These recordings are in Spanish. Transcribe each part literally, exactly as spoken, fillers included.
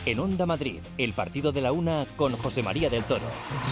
En Onda Madrid, el partido de la una con José María del Toro.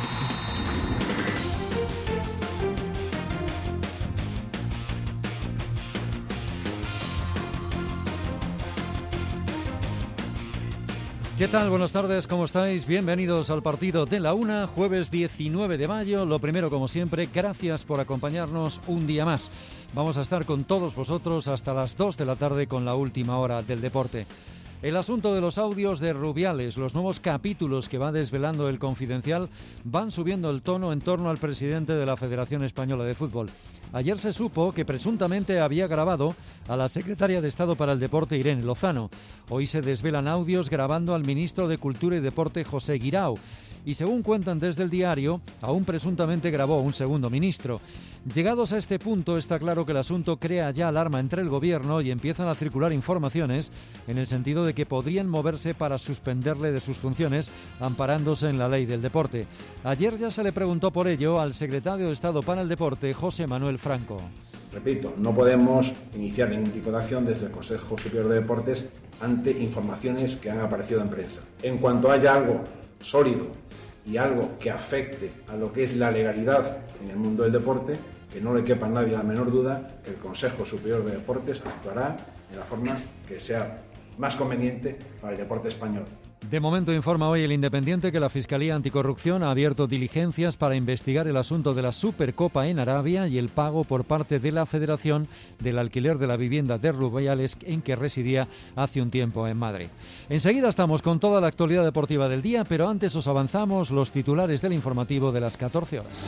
¿Qué tal? Buenas tardes, ¿cómo estáis? Bienvenidos al partido de la una, jueves diecinueve de mayo. Lo primero, como siempre, gracias por acompañarnos un día más. Vamos a estar con todos vosotros hasta las dos de la tarde con la última hora del deporte. El asunto de los audios de Rubiales, los nuevos capítulos que va desvelando El Confidencial, van subiendo el tono en torno al presidente de la Federación Española de Fútbol. Ayer se supo que presuntamente había grabado a la secretaria de Estado para el Deporte, Irene Lozano. Hoy se desvelan audios grabando al ministro de Cultura y Deporte, José Guirao. Y según cuentan desde el diario, aún presuntamente grabó un segundo ministro. Llegados a este punto, está claro que el asunto crea ya alarma entre el gobierno y empiezan a circular informaciones en el sentido de que podrían moverse para suspenderle de sus funciones, amparándose en la ley del deporte. Ayer ya se le preguntó por ello al secretario de Estado para el Deporte, José Manuel Franco. Repito, no podemos iniciar ningún tipo de acción desde el Consejo Superior de Deportes ante informaciones que han aparecido en prensa. En cuanto haya algo sólido y algo que afecte a lo que es la legalidad en el mundo del deporte, que no le quepa a nadie la menor duda que el Consejo Superior de Deportes actuará de la forma que sea más conveniente para el deporte español. De momento informa hoy El Independiente que la Fiscalía Anticorrupción ha abierto diligencias para investigar el asunto de la Supercopa en Arabia y el pago por parte de la Federación del alquiler de la vivienda de Rubiales en que residía hace un tiempo en Madrid. Enseguida estamos con toda la actualidad deportiva del día, pero antes os avanzamos los titulares del informativo de las catorce horas.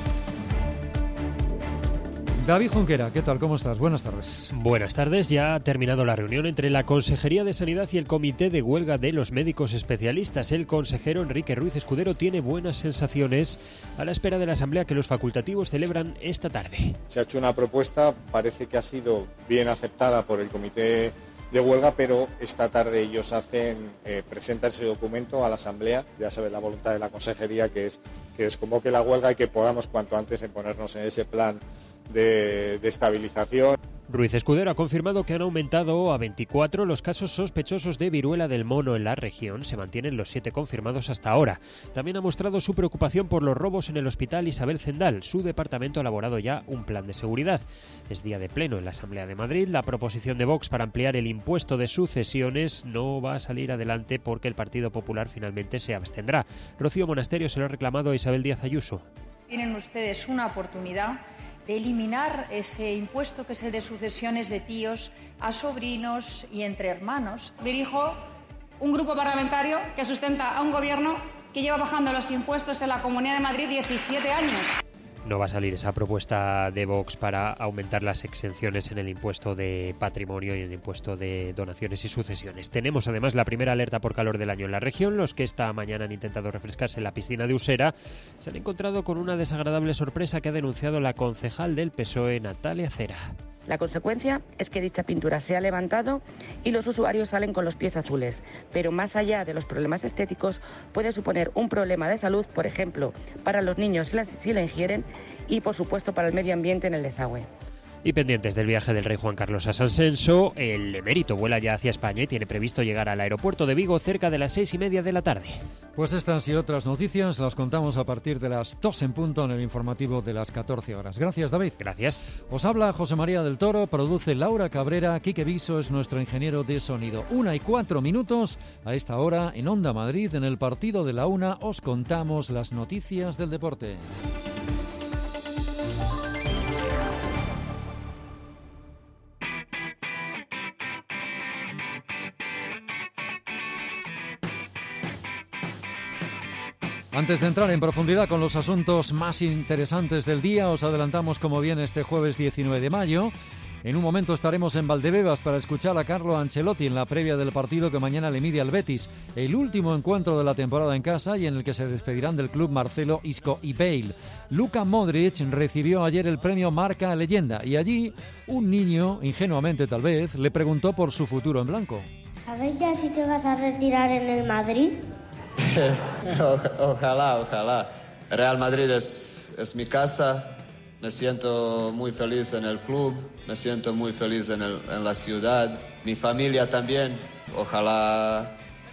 David Junquera, ¿qué tal? ¿Cómo estás? Buenas tardes. Buenas tardes. Ya ha terminado la reunión entre la Consejería de Sanidad y el Comité de Huelga de los Médicos Especialistas. El consejero Enrique Ruiz Escudero tiene buenas sensaciones a la espera de la asamblea que los facultativos celebran esta tarde. Se ha hecho una propuesta, parece que ha sido bien aceptada por el Comité de Huelga, pero esta tarde ellos hacen eh, presentan ese documento a la asamblea. Ya sabes la voluntad de la Consejería, que es que desconvoque la huelga y que podamos cuanto antes en ponernos en ese plan De, de estabilización. Ruiz Escudero ha confirmado que han aumentado a veinticuatro los casos sospechosos de viruela del mono en la región. Se mantienen los siete confirmados hasta ahora. También ha mostrado su preocupación por los robos en el Hospital Isabel Zendal. Su departamento ha elaborado ya un plan de seguridad. Es día de pleno en la Asamblea de Madrid. La proposición de Vox para ampliar el impuesto de sucesiones no va a salir adelante porque el Partido Popular finalmente se abstendrá. Rocío Monasterio se lo ha reclamado a Isabel Díaz Ayuso. Tienen ustedes una oportunidad de eliminar ese impuesto que es el de sucesiones de tíos a sobrinos y entre hermanos. Dirijo un grupo parlamentario que sustenta a un gobierno que lleva bajando los impuestos en la Comunidad de Madrid diecisiete años. No va a salir esa propuesta de Vox para aumentar las exenciones en el impuesto de patrimonio y en el impuesto de donaciones y sucesiones. Tenemos además la primera alerta por calor del año en la región. Los que esta mañana han intentado refrescarse en la piscina de Usera se han encontrado con una desagradable sorpresa que ha denunciado la concejal del P S O E, Natalia Cera. La consecuencia es que dicha pintura se ha levantado y los usuarios salen con los pies azules, pero más allá de los problemas estéticos puede suponer un problema de salud, por ejemplo, para los niños si la ingieren y por supuesto para el medio ambiente en el desagüe. Y pendientes del viaje del rey Juan Carlos a San Celso, el emérito vuela ya hacia España y tiene previsto llegar al aeropuerto de Vigo cerca de las seis y media de la tarde. Pues estas y otras noticias las contamos a partir de las dos en punto en el informativo de las catorce horas. Gracias, David. Gracias. Os habla José María del Toro, produce Laura Cabrera, Quique Viso es nuestro ingeniero de sonido. Una y cuatro minutos a esta hora en Onda Madrid, en el partido de la una, os contamos las noticias del deporte. Antes de entrar en profundidad con los asuntos más interesantes del día, os adelantamos como viene este jueves diecinueve de mayo. En un momento estaremos en Valdebebas para escuchar a Carlo Ancelotti en la previa del partido que mañana le mide al Betis, el último encuentro de la temporada en casa y en el que se despedirán del club Marcelo, Isco y Bale. Luka Modric recibió ayer el premio Marca Leyenda y allí un niño, ingenuamente tal vez, le preguntó por su futuro en blanco. ¿Sabes ya si te vas a retirar en el Madrid? o, ojalá, ojalá. Real Madrid es, es mi casa. Me siento muy feliz en el club, me siento muy feliz en, el, en la ciudad. Mi familia también. Ojalá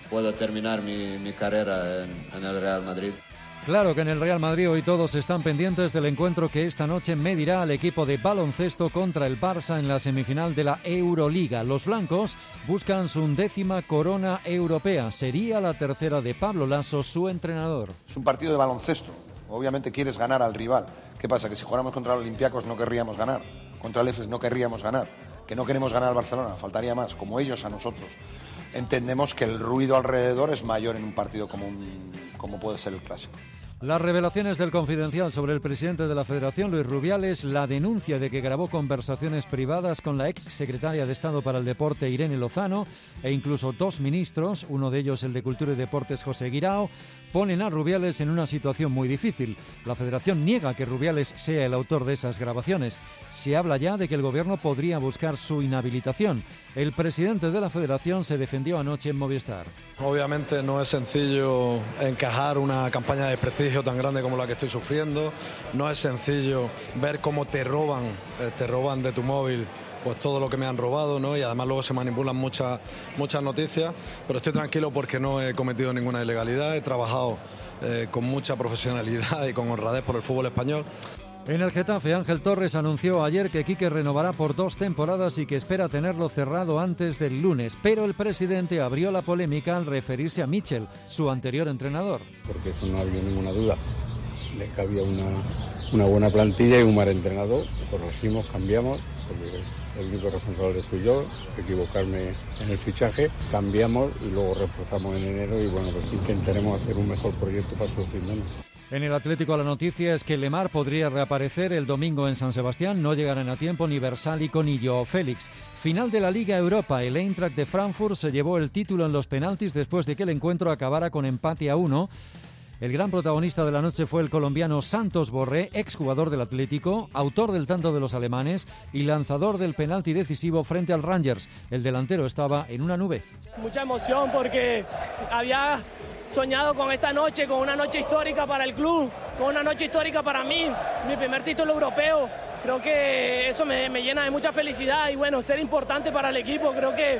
puedo terminar mi, mi carrera en, en el Real Madrid. Claro que en el Real Madrid hoy todos están pendientes del encuentro que esta noche medirá al equipo de baloncesto contra el Barça en la semifinal de la Euroliga. Los blancos buscan su undécima corona europea. Sería la tercera de Pablo Lasso, su entrenador. Es un partido de baloncesto. Obviamente quieres ganar al rival. ¿Qué pasa? Que si jugáramos contra el Olympiacos no querríamos ganar. Contra el Efes no querríamos ganar. Que no queremos ganar al Barcelona. Faltaría más, como ellos a nosotros. Entendemos que el ruido alrededor es mayor en un partido como, un, como puede ser el Clásico. Las revelaciones del Confidencial sobre el presidente de la Federación, Luis Rubiales, la denuncia de que grabó conversaciones privadas con la ex secretaria de Estado para el Deporte, Irene Lozano, e incluso dos ministros, uno de ellos el de Cultura y Deportes, José Guirao, ponen a Rubiales en una situación muy difícil. La Federación niega que Rubiales sea el autor de esas grabaciones. Se habla ya de que el Gobierno podría buscar su inhabilitación. El presidente de la Federación se defendió anoche en Movistar. Obviamente no es sencillo encajar una campaña de prestigio tan grande como la que estoy sufriendo. No es sencillo ver cómo te roban, eh, te roban de tu móvil pues todo lo que me han robado, ¿no? Y además luego se manipulan muchas muchas noticias, pero estoy tranquilo porque no he cometido ninguna ilegalidad. He trabajado eh, con mucha profesionalidad y con honradez por el fútbol español. En el Getafe, Ángel Torres anunció ayer que Quique renovará por dos temporadas y que espera tenerlo cerrado antes del lunes. Pero el presidente abrió la polémica al referirse a Michel, su anterior entrenador. Porque eso no había ninguna duda de que había una, una buena plantilla y un mal entrenador. Corregimos, cambiamos, porque el único responsable fui yo, equivocarme en el fichaje, cambiamos y luego reforzamos en enero y bueno, pues intentaremos hacer un mejor proyecto para sufrirnos. En el Atlético la noticia es que Lemar podría reaparecer el domingo en San Sebastián. No llegarán a tiempo ni Versálico ni Joao Félix. Final de la Liga Europa. El Eintracht de Frankfurt se llevó el título en los penaltis después de que el encuentro acabara con empate a uno. El gran protagonista de la noche fue el colombiano Santos Borré, exjugador del Atlético, autor del tanto de los alemanes y lanzador del penalti decisivo frente al Rangers. El delantero estaba en una nube. Mucha emoción porque había soñado con esta noche, con una noche histórica para el club, con una noche histórica para mí, mi primer título europeo. Creo que eso me, me llena de mucha felicidad y bueno, ser importante para el equipo, creo que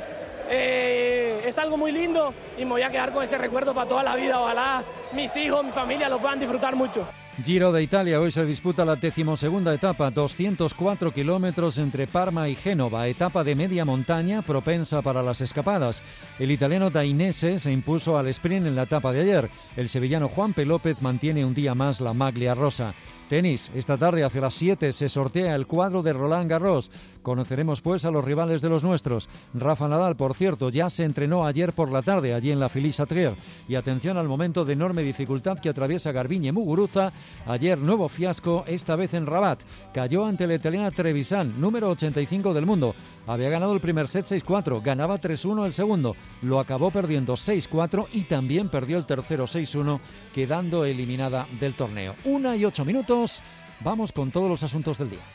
eh, es algo muy lindo y me voy a quedar con este recuerdo para toda la vida. Ojalá mis hijos, mi familia lo puedan disfrutar mucho. Giro de Italia, hoy se disputa la decimosegunda etapa, doscientos cuatro kilómetros entre Parma y Génova, etapa de media montaña propensa para las escapadas. El italiano Dainese se impuso al sprint en la etapa de ayer. El sevillano Juanpe López mantiene un día más la maglia rosa. Tenis, esta tarde hacia las siete se sortea el cuadro de Roland Garros. Conoceremos pues a los rivales de los nuestros. Rafa Nadal, por cierto, ya se entrenó ayer por la tarde allí en la Philippe-Chatrier. Y atención al momento de enorme dificultad que atraviesa Garbiñe Muguruza. Ayer nuevo fiasco, esta vez en Rabat. Cayó ante la italiana Trevisan, número ochenta y cinco del mundo. Había ganado el primer set seis cuatro, ganaba tres uno el segundo. Lo acabó perdiendo seis cuatro y también perdió el tercero seis uno, quedando eliminada del torneo. Una y ocho minutos. Vamos con todos los asuntos del día.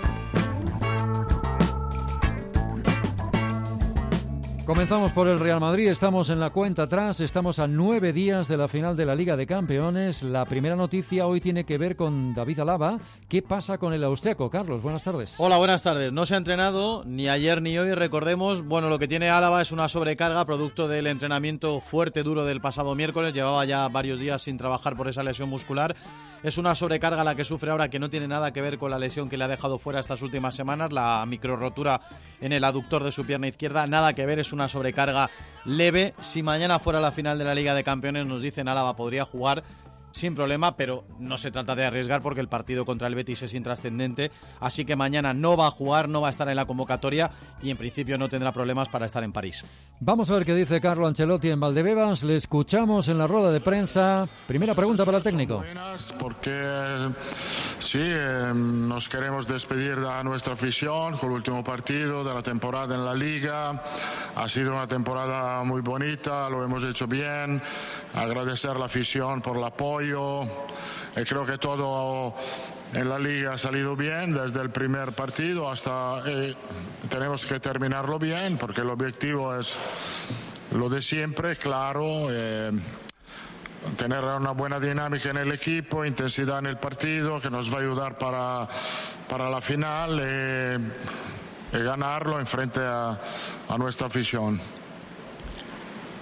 Comenzamos por el Real Madrid, estamos en la cuenta atrás, estamos a nueve días de la final de la Liga de Campeones. La primera noticia hoy tiene que ver con David Alaba. ¿Qué pasa con el austriaco? Carlos, buenas tardes. Hola, buenas tardes. No se ha entrenado ni ayer ni hoy, recordemos. Bueno, lo que tiene Alaba es una sobrecarga producto del entrenamiento fuerte, duro del pasado miércoles. Llevaba ya varios días sin trabajar por esa lesión muscular. Es una sobrecarga la que sufre ahora, que no tiene nada que ver con la lesión que le ha dejado fuera estas últimas semanas, la microrotura en el aductor de su pierna izquierda. Nada que ver, es una sobrecarga leve. Si mañana fuera la final de la Liga de Campeones, nos dicen Álava podría jugar sin problema, pero no se trata de arriesgar porque el partido contra el Betis es intrascendente, así que mañana no va a jugar, no va a estar en la convocatoria y en principio no tendrá problemas para estar en París. Vamos a ver qué dice Carlo Ancelotti en Valdebebas, le escuchamos en la rueda de prensa. Primera pregunta para el técnico. Porque sí, eh, nos queremos despedir a nuestra afición con el último partido de la temporada en la Liga. Ha sido una temporada muy bonita, lo hemos hecho bien. Agradecer a la afición por el apoyo. Y creo que todo en la Liga ha salido bien desde el primer partido hasta eh, tenemos que terminarlo bien porque el objetivo es lo de siempre, claro, eh, tener una buena dinámica en el equipo, intensidad en el partido que nos va a ayudar para, para la final eh, y ganarlo en frente a, a nuestra afición.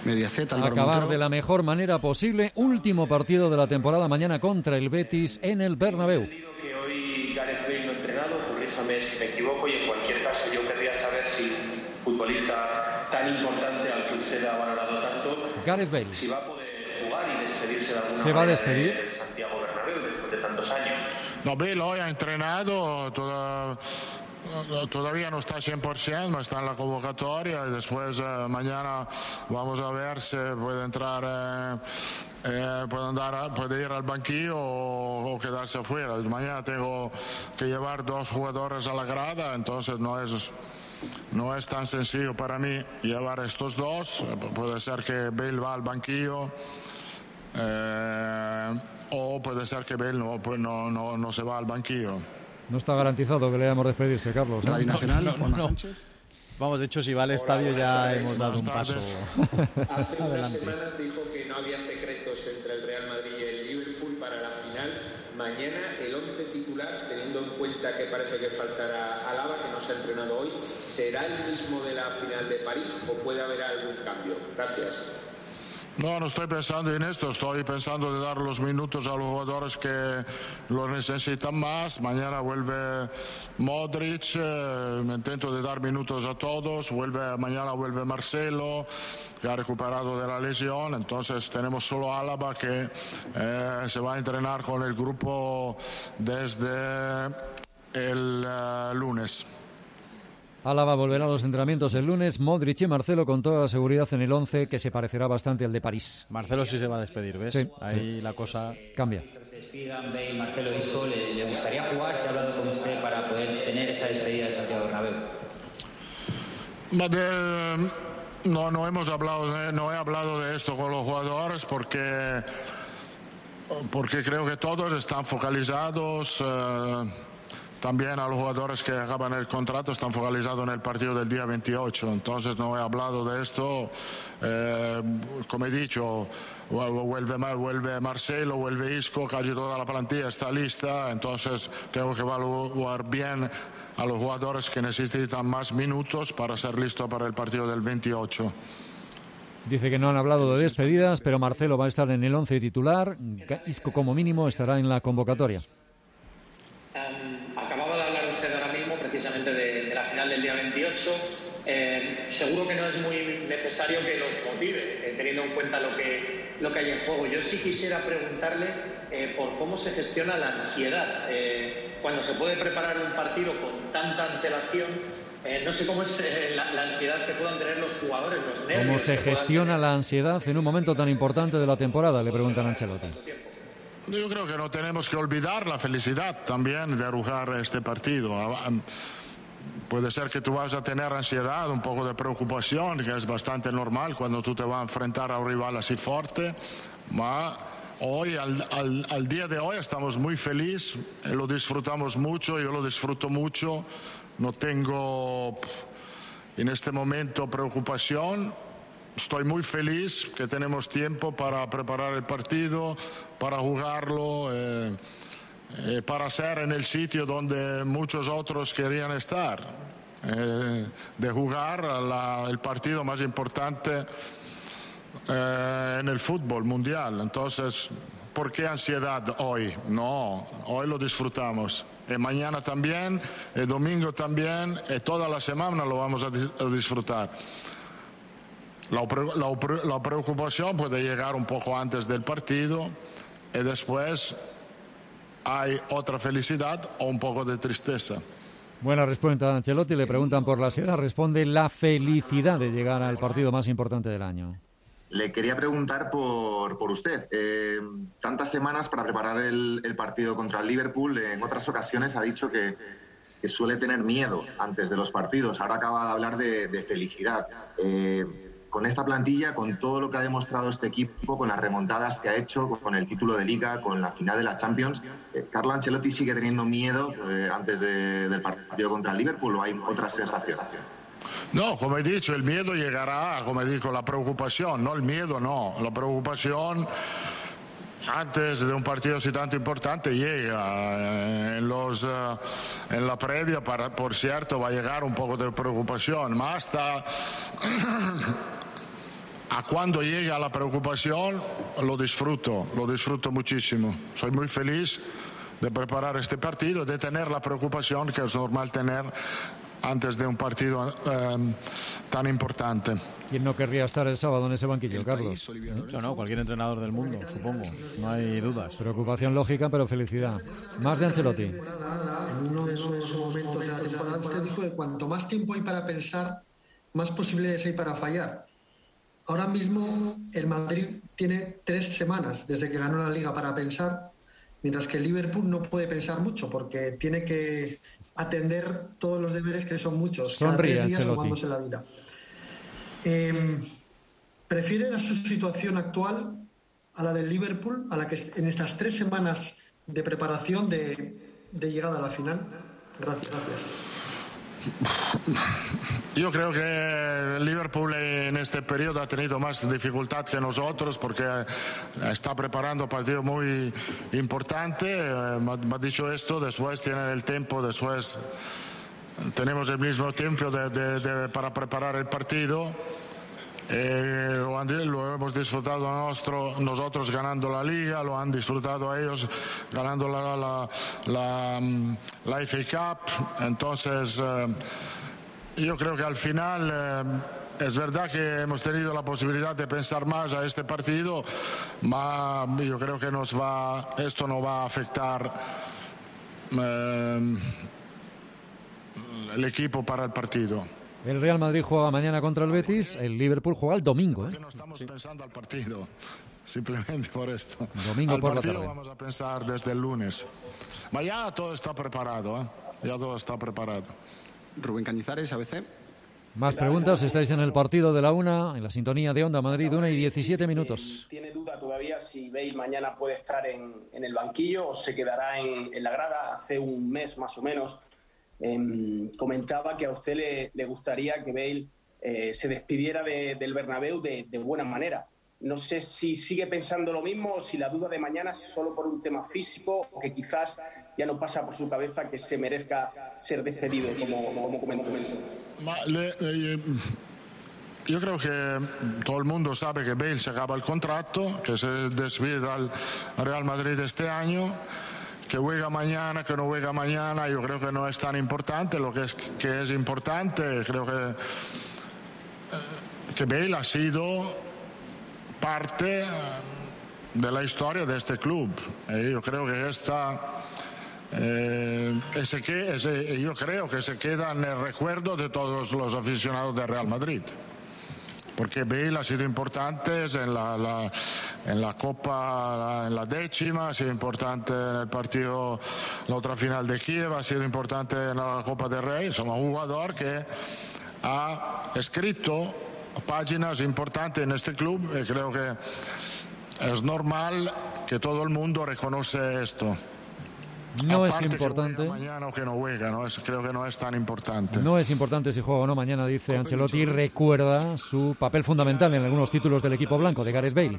Mediaset, acabar Montero. De la mejor manera posible. Último partido de la temporada mañana contra el Betis en el Bernabéu. Que hoy Gareth Bale no ha entrenado, corríjame si me equivoco, y en cualquier caso yo querría saber si futbolista tan importante al que usted ha valorado tanto, Gareth Bale, si va a poder jugar y despedirse de alguna ¿Se va a despedir? del Santiago Bernabéu después de tantos años. No, Bale hoy ha entrenado, toda, todavía no está cien por ciento, está en la convocatoria y después eh, mañana vamos a ver si puede entrar, eh, eh, puede, andar, puede ir al banquillo o, o quedarse afuera. Mañana tengo que llevar dos jugadores a la grada, entonces no es... No es tan sencillo para mí llevar estos dos. Puede ser que Bale va al banquillo eh, o puede ser que Bale no, pues no, no, no se va al banquillo. No está garantizado que le hayamos despedirse, Carlos, ¿eh? Radio Nacional, no, no, Juanma no. Sánchez. Vamos, de hecho, si va al estadio ya hemos dado un paso Hace unas adelante. semanas dijo que no había secretos entre el Real Madrid y el Liverpool para la final. Mañana el once titular, teniendo en cuenta que parece que faltará Alaba, que no se ha entrenado hoy, ¿será el mismo de la final de París o puede haber algún cambio? Gracias. No, no estoy pensando en esto, estoy pensando de dar los minutos a los jugadores que lo necesitan más. Mañana vuelve Modric, eh, me intento de dar minutos a todos, vuelve, mañana vuelve Marcelo, que ha recuperado de la lesión, entonces tenemos solo Alaba que eh, se va a entrenar con el grupo desde el uh, lunes. Alaba volverá a los entrenamientos el lunes. Modric y Marcelo con toda la seguridad en el once, que se parecerá bastante al de París. Marcelo sí se va a despedir, ¿ves? Sí, Ahí sí. la cosa cambia. Que se despidan, Bale, Marcelo y Isco, ¿le, ¿le gustaría jugar? ¿Se ha hablado con usted para poder tener esa despedida de Santiago Bernabéu? De, no, no hemos hablado, de, no he hablado de esto con los jugadores porque, porque creo que todos están focalizados. Eh, También a los jugadores que acaban el contrato están focalizados en el partido del día veintiocho, entonces no he hablado de esto. Eh, como he dicho, vuelve, vuelve Marcelo, vuelve Isco, casi toda la plantilla está lista, entonces tengo que evaluar bien a los jugadores que necesitan más minutos para ser listo para el partido del veintiocho. Dice que no han hablado de despedidas, pero Marcelo va a estar en el once titular. Isco como mínimo estará en la convocatoria. Um, acababa de hablar usted ahora mismo precisamente de, de la final del día veintiocho. Eh, seguro que no es muy necesario que los motive, eh, teniendo en cuenta lo que, lo que hay en juego. Yo sí quisiera preguntarle eh, por cómo se gestiona la ansiedad. Eh, cuando se puede preparar un partido con tanta antelación, eh, no sé cómo es eh, la, la ansiedad que puedan tener los jugadores, los nervios. ¿Cómo se gestiona la ansiedad en un momento tan importante de la temporada? Le preguntan a Ancelotti. Yo creo que no tenemos que olvidar la felicidad también de jugar este partido. Puede ser que tú vas a tener ansiedad, un poco de preocupación, que es bastante normal cuando tú te vas a enfrentar a un rival así fuerte. Pero hoy, al, al, al día de hoy, estamos muy felices, lo disfrutamos mucho, yo lo disfruto mucho. No tengo en este momento preocupación. Estoy muy feliz que tenemos tiempo para preparar el partido, para jugarlo, eh, eh, para ser en el sitio donde muchos otros querían estar, eh, de jugar la, el partido más importante eh, en el fútbol mundial. Entonces, ¿por qué ansiedad hoy? No, hoy lo disfrutamos. Y mañana también, el domingo también, y toda la semana lo vamos a, a disfrutar. La, la, la preocupación puede llegar un poco antes del partido y después hay otra felicidad o un poco de tristeza. Buena respuesta de Ancelotti. Le preguntan por la ansiedad. Responde la felicidad de llegar al partido más importante del año. Le quería preguntar por, por usted. Eh, tantas semanas para preparar el, el partido contra el Liverpool. En otras ocasiones ha dicho que, que suele tener miedo antes de los partidos. Ahora acaba de hablar de, de felicidad. Eh, Con esta plantilla, con todo lo que ha demostrado este equipo, con las remontadas que ha hecho, con el título de Liga, con la final de la Champions, eh, ¿Carlo Ancelotti sigue teniendo miedo eh, antes de, del partido contra el Liverpool o hay otras sensaciones? No, como he dicho, el miedo llegará, como digo, la preocupación, no el miedo, no. La preocupación antes de un partido así tanto importante llega. En, los, uh, en la previa, para, por cierto, va a llegar un poco de preocupación, más hasta... a cuando llega la preocupación, lo disfruto, lo disfruto muchísimo. Soy muy feliz de preparar este partido, de tener la preocupación que es normal tener antes de un partido eh, tan importante. ¿Quién no querría estar el sábado en ese banquillo, Carlos? No, no, cualquier entrenador del mundo, supongo, no hay dudas. Preocupación lógica, pero felicidad. Más de Ancelotti. En uno de esos momentos de la temporada, usted dijo que cuanto más tiempo hay para pensar, más posibilidades hay para fallar. Ahora mismo el Madrid tiene tres semanas desde que ganó la Liga para pensar, mientras que el Liverpool no puede pensar mucho porque tiene que atender todos los deberes, que son muchos, cada Sonríe, tres días Ancelotti. jugándose la vida. Eh, ¿Prefiere la su situación actual a la del Liverpool, a la que en estas tres semanas de preparación de, de llegada a la final? Gracias. gracias. Yo creo que el Liverpool en este periodo ha tenido más dificultad que nosotros porque está preparando un partido muy importante. Me ha dicho esto, después tienen el tiempo, después tenemos el mismo tiempo de, de, de, para preparar el partido. Eh, lo, han, lo hemos disfrutado nuestro, nosotros ganando la Liga, lo han disfrutado ellos ganando la, la, la, la F A Cup. Entonces eh, yo creo que al final eh, es verdad que hemos tenido la posibilidad de pensar más a este partido, pero yo creo que nos va, esto no va a afectar eh, el equipo para el partido. El Real Madrid juega mañana contra el Betis, el Liverpool juega el domingo. ¿eh? No estamos sí. pensando al partido, simplemente por esto. Domingo al por partido la tarde. Vamos a pensar desde el lunes. Ma ya todo está preparado, ¿eh? ya todo está preparado. Rubén Cañizares, A B C. Más preguntas, estáis en el partido de la una, en la sintonía de Onda Madrid, una y diecisiete minutos. ¿Tiene duda todavía si Bale mañana puede estar en, en el banquillo o se quedará en, en la grada? Hace un mes más o menos eh, comentaba que a usted le, le gustaría que Bale eh, se despidiera de, del Bernabéu de, de buena manera. No sé si sigue pensando lo mismo o si la duda de mañana es solo por un tema físico o que quizás ya no pasa por su cabeza que se merezca ser despedido, como, como comentó. Ma le, eh, yo creo que todo el mundo sabe que Bale se acaba el contrato, que se despide del Real Madrid este año, que juega mañana, que no juega mañana. Yo creo que no es tan importante. Lo que es, que es importante, creo que, eh, que Bale ha sido parte de la historia de este club. Eh, yo creo que esta eh, ese que, ese, yo creo que se queda en el recuerdo de todos los aficionados del Real Madrid, porque Bale ha sido importante en la, la, en la Copa, en la décima, ha sido importante en el partido, la otra final de Kiev, ha sido importante en la Copa del Rey. Es un jugador que ha escrito páginas importantes en este club y creo que es normal que todo el mundo reconoce esto. No Aparte es importante. Que mañana o que no juega, ¿no? Es, creo que no es tan importante. No es importante si juega o no mañana, dice Ancelotti, y recuerda su papel fundamental en algunos títulos del equipo blanco de Gareth Bale.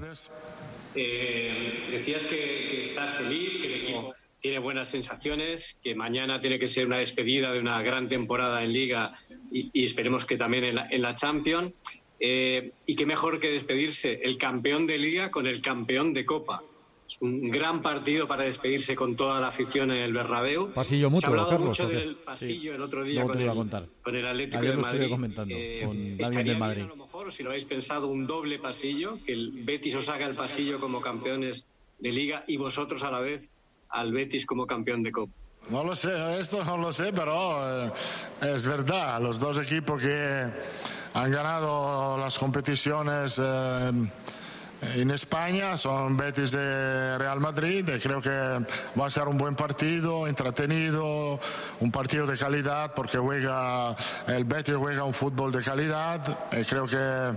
Eh, decías que, que estás feliz, que el equipo tiene buenas sensaciones, que mañana tiene que ser una despedida de una gran temporada en Liga y, y esperemos que también en la, en la Champions. Eh, y qué mejor que despedirse el campeón de Liga con el campeón de Copa. Es un gran partido para despedirse con toda la afición en el Bernabéu. Pasillo mutuo, Se ha hablado Carlos, mucho porque... del pasillo sí. el otro día Luego con te lo el, iba a contar. con el Atlético Ayer de lo Madrid. estuve comentando eh, con David de Madrid. Bien, a lo mejor, si lo habéis pensado, un doble pasillo, que el Betis os haga el pasillo como campeones de Liga y vosotros a la vez al Betis como campeón de Copa. No lo sé, esto no lo sé, pero eh, es verdad. Los dos equipos que han ganado las competiciones eh, en España son Betis y Real Madrid. Y creo que va a ser un buen partido, entretenido, un partido de calidad, porque juega el Betis juega un fútbol de calidad. Y creo que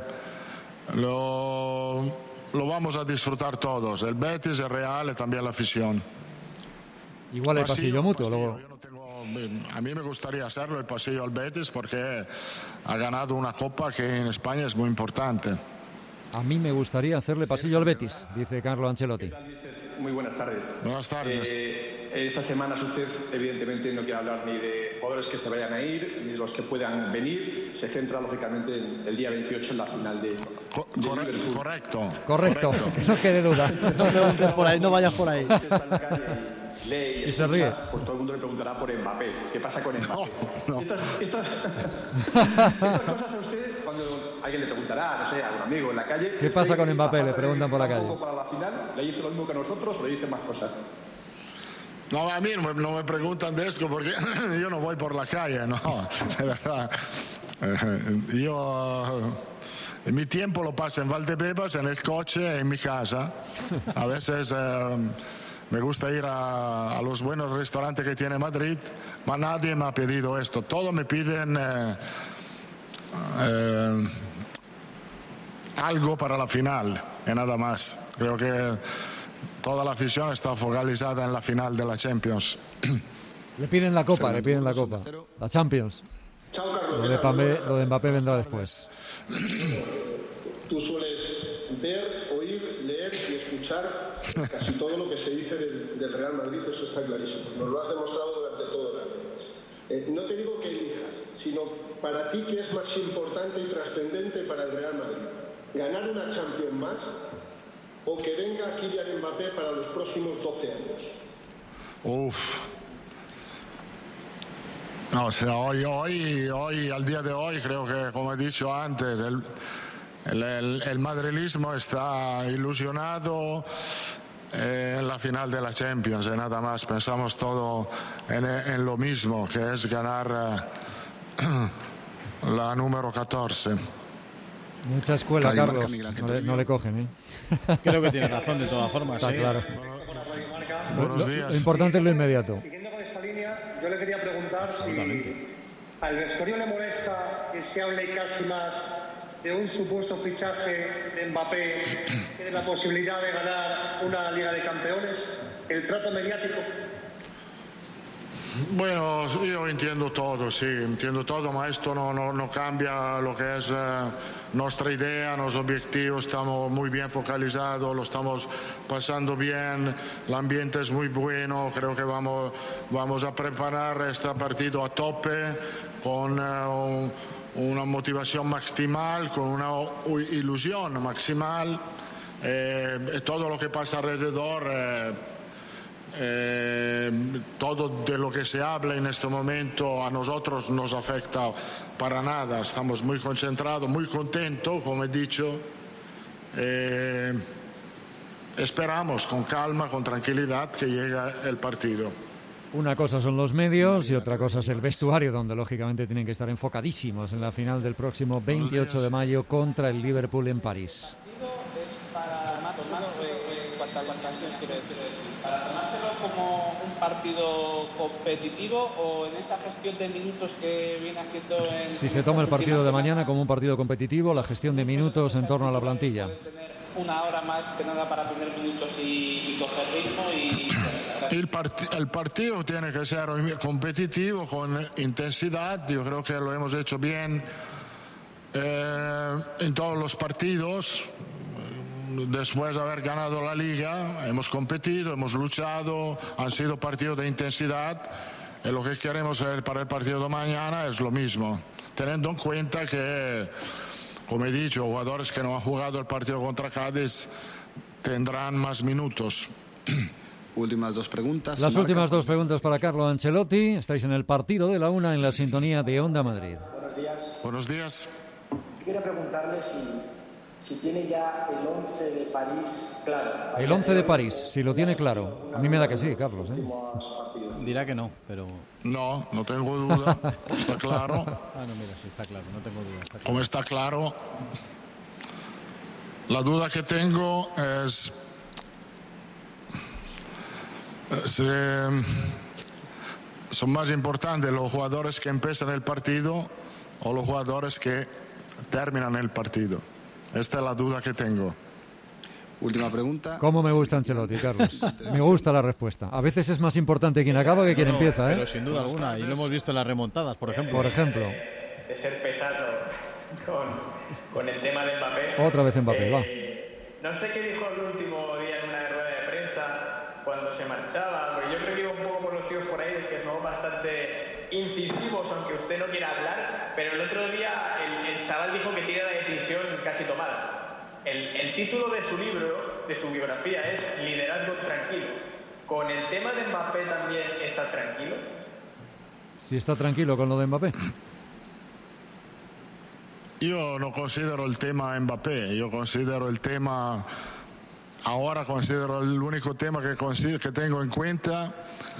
lo, lo vamos a disfrutar todos, el Betis, el Real y también la afición. Igual el pasillo, pasillo mutuo. Pasillo. Luego... Yo no tengo, a mí me gustaría hacerlo el pasillo al Betis porque ha ganado una copa que en España es muy importante. A mí me gustaría hacerle pasillo al Betis, dice Carlo Ancelotti. muy buenas tardes. Buenas tardes. Eh, estas semanas usted, evidentemente, no quiere hablar ni de jugadores que se vayan a ir, ni de los que puedan venir. Se centra, lógicamente, en el día veintiocho en la final de, Co- de corre- Liverpool. Correcto, correcto, que no quede duda. No preguntes por ahí, no vayas por ahí. Usted está en la calle y lee y, Y se escucha, ríe. pues todo el mundo le preguntará por Mbappé. ¿Qué pasa con Mbappé? No, no. Estas, estas, estas cosas a usted, cuando alguien le preguntará, no sé, a un amigo en la calle... ¿Qué pasa con ¿usted Mbappé? capaz Le de preguntan por la dedicar calle. un poco para la final? ¿Le dice lo mismo que nosotros o le dice más cosas? No, a mí no me, no me preguntan de esto porque yo no voy por la calle, no, de verdad. Eh, Yo eh, mi tiempo lo paso en Valdebebas, en el coche, en mi casa. A veces eh, me gusta ir a, a los buenos restaurantes que tiene Madrid, pero nadie me ha pedido esto. Todos me piden eh, eh, algo para la final y nada más. Creo que toda la afición está focalizada en la final de la Champions. Le piden la copa, le piden la copa. La Champions. Chao, Carlos. Lo de Mbappé, lo de Mbappé vendrá después. Tú sueles ver, oír, leer y escuchar casi todo lo que se dice del, del Real Madrid, eso está clarísimo. Nos lo has demostrado durante todo el año. Eh, no te digo que elijas, sino para ti, ¿qué es más importante y trascendente para el Real Madrid? ¿Ganar una Champions más o que venga Kylian Mbappé para los próximos doce años? Uf. No, o sea, hoy, hoy, hoy, al día de hoy, creo que, como he dicho antes, el, el, el, el madrilismo está ilusionado eh, en la final de la Champions, y nada más. Pensamos todo en, en lo mismo, que es ganar eh, la número catorce. Mucha escuela, Cali, Carlos. Camila, No le, no le cogen, ¿eh? Creo que tiene razón de todas formas. Está ¿eh? claro. Buenos Lo, días. lo importante es lo inmediato. Siguiendo con esta línea, yo le quería preguntar si al vestuario le molesta que se hable casi más de un supuesto fichaje de Mbappé que de la posibilidad de ganar una Liga de Campeones, el trato mediático. Bueno, yo entiendo todo, sí, entiendo todo, pero esto no, no, no cambia lo que es eh, nuestra idea, nuestros objetivos. Estamos muy bien focalizados, lo estamos pasando bien, el ambiente es muy bueno. Creo que vamos, vamos a preparar este partido a tope con eh, un, una motivación maximal, con una ilusión maximal. Eh, todo lo que pasa alrededor. Eh, Eh, todo de lo que se habla en este momento a nosotros nos afecta para nada. Estamos muy concentrados, muy contentos, como he dicho. Eh, esperamos con calma, con tranquilidad que llegue el partido. Una cosa son los medios y otra cosa es el vestuario, donde lógicamente tienen que estar enfocadísimos en la final del próximo veintiocho de mayo contra el Liverpool en París. Para más, más eh, en cuanto a cuantificaciones, quiero decir, para tomárselo como un partido competitivo o en esa gestión de minutos que viene haciendo en... Si se toma el partido de mañana como un partido competitivo, la gestión de minutos en torno a la plantilla. Una hora más que nada para tener minutos y, y coger ritmo y... El, part- el partido tiene que ser competitivo, con intensidad. Yo creo que lo hemos hecho bien eh, en todos los partidos. Después de haber ganado la Liga, hemos competido, hemos luchado, han sido partidos de intensidad. Y lo que queremos para el partido de mañana es lo mismo, teniendo en cuenta que, como he dicho, jugadores que no han jugado el partido contra Cádiz tendrán más minutos. Últimas dos preguntas. Las Marca. últimas dos preguntas para Carlo Ancelotti. Estáis en el partido de la una en la sintonía de Onda Madrid. Buenos días. Buenos días. Quería preguntarle si, si tiene ya el once de París claro. El once de París, si lo tiene claro. A mí me da que sí, Carlos. ¿eh? Dirá que no, pero... No, no tengo duda. Está claro. Ah, no, mira, sí, está claro, no tengo duda. Está claro. Como está claro, la duda que tengo es si son más importantes los jugadores que empiezan el partido o los jugadores que terminan el partido. Esta es la duda que tengo. Última pregunta. ¿Cómo me gusta Ancelotti, Carlos? Me gusta la respuesta. A veces es más importante quien acaba que quien No, no, empieza, ¿eh? Pero sin duda alguna, y lo hemos visto en las remontadas, por ejemplo. Por ejemplo. De ser pesado con, con el tema de Mbappé. Otra vez Mbappé, eh, va. No sé qué dijo el último día en una rueda de prensa. prensa cuando se marchaba, porque yo creo que iba un poco por los tiros por ahí de que somos bastante incisivos, aunque usted no quiera hablar, pero el otro día el, el chaval dijo que tiene la decisión casi tomada. El, el título de su libro, de su biografía, es Liderazgo tranquilo. ¿Con el tema de Mbappé también está tranquilo? Sí, está tranquilo con lo de Mbappé. Io non considero il tema Mbappé, io considero il tema, ahora considero l'unico tema che, considero, que tengo en cuenta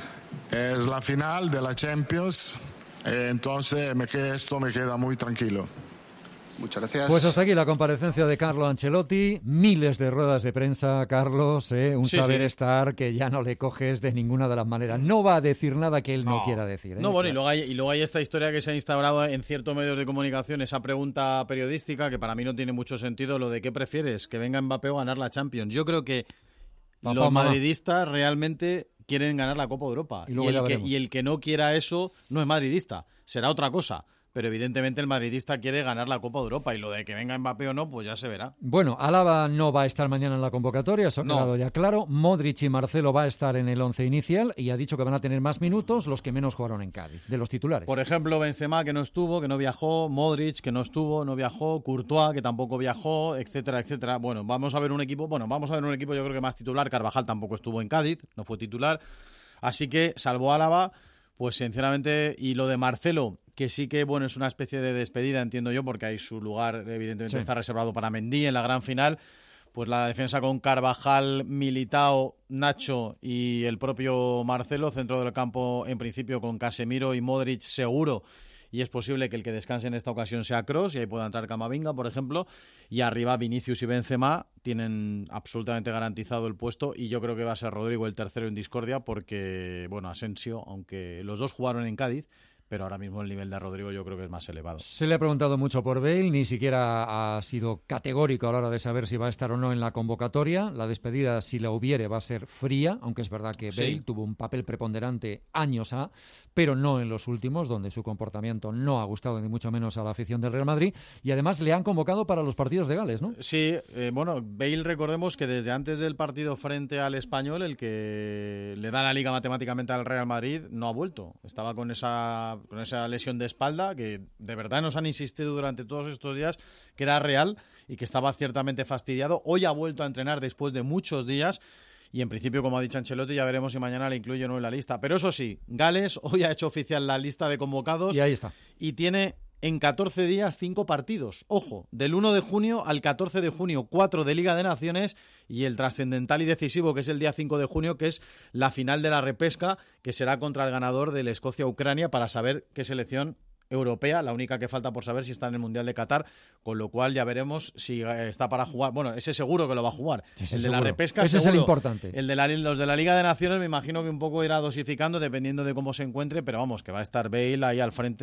es la final de la Champions, eh, entonces me, esto me queda muy tranquilo. Muchas gracias. Pues hasta aquí la comparecencia de Carlo Ancelotti. Miles de ruedas de prensa, Carlos, ¿eh? un sí, saber sí. estar que ya no le coges de ninguna de las maneras. No va a decir nada que él no, no quiera decir. ¿eh? No, bueno, y luego, hay, y luego hay esta historia que se ha instaurado en ciertos medios de comunicación, esa pregunta periodística que para mí no tiene mucho sentido, lo de ¿qué prefieres? ¿Que venga Mbappé o ganar la Champions? Yo creo que Papá, los mamá. madridistas realmente quieren ganar la Copa de Europa. Y, y, el que, y el que no quiera eso no es madridista, será otra cosa. Pero evidentemente el madridista quiere ganar la Copa de Europa y lo de que venga Mbappé o no, pues ya se verá. Bueno, Alaba no va a estar mañana en la convocatoria, eso ha no. quedado ya claro. Modric y Marcelo va a estar en el once inicial y ha dicho que van a tener más minutos los que menos jugaron en Cádiz, de los titulares. Por ejemplo, Benzema, que no estuvo, que no viajó, Modric, que no estuvo, no viajó, Courtois, que tampoco viajó, etcétera, etcétera. Bueno, vamos a ver un equipo, bueno, vamos a ver un equipo yo creo que más titular. Carvajal tampoco estuvo en Cádiz, no fue titular. Así que, salvo Álava, pues sinceramente, y lo de Marcelo, que sí que, bueno, es una especie de despedida, entiendo yo, porque ahí su lugar evidentemente sí. está reservado para Mendy en la gran final, pues la defensa con Carvajal, Militao, Nacho y el propio Marcelo, centro del campo en principio con Casemiro y Modric seguro, y es posible que el que descanse en esta ocasión sea Kroos y ahí pueda entrar Camavinga, por ejemplo, y arriba Vinicius y Benzema tienen absolutamente garantizado el puesto y yo creo que va a ser Rodrigo el tercero en discordia porque, bueno, Asensio, aunque los dos jugaron en Cádiz, pero ahora mismo el nivel de Rodrigo yo creo que es más elevado. Se le ha preguntado mucho por Bale, ni siquiera ha sido categórico a la hora de saber si va a estar o no en la convocatoria. La despedida, si la hubiere, va a ser fría, aunque es verdad que Bale sí. tuvo un papel preponderante años A, pero no en los últimos, donde su comportamiento no ha gustado ni mucho menos a la afición del Real Madrid, y además le han convocado para los partidos de Gales, ¿no? Sí, eh, bueno, Bale recordemos que desde antes del partido frente al Español, el que le da la Liga matemáticamente al Real Madrid, no ha vuelto. Estaba con esa con esa lesión de espalda que de verdad nos han insistido durante todos estos días que era real y que estaba ciertamente fastidiado. Hoy ha vuelto a entrenar después de muchos días y en principio, como ha dicho Ancelotti, ya veremos si mañana le incluye o no en la lista. Pero eso sí, Gales hoy ha hecho oficial la lista de convocados y ahí está. Y tiene en catorce días cinco partidos. Ojo, del uno de junio al catorce de junio, cuatro de Liga de Naciones y el trascendental y decisivo que es el día cinco de junio, que es la final de la repesca, que será contra el ganador del Escocia-Ucrania para saber qué selección europea, la única que falta por saber si está en el Mundial de Qatar, con lo cual ya veremos si está para jugar. Bueno, ese seguro que lo va a jugar. Sí, sí, el de seguro. la repesca ese seguro. Es el importante. El de la, los de la Liga de Naciones me imagino que un poco irá dosificando dependiendo de cómo se encuentre, pero vamos, que va a estar Bale ahí al frente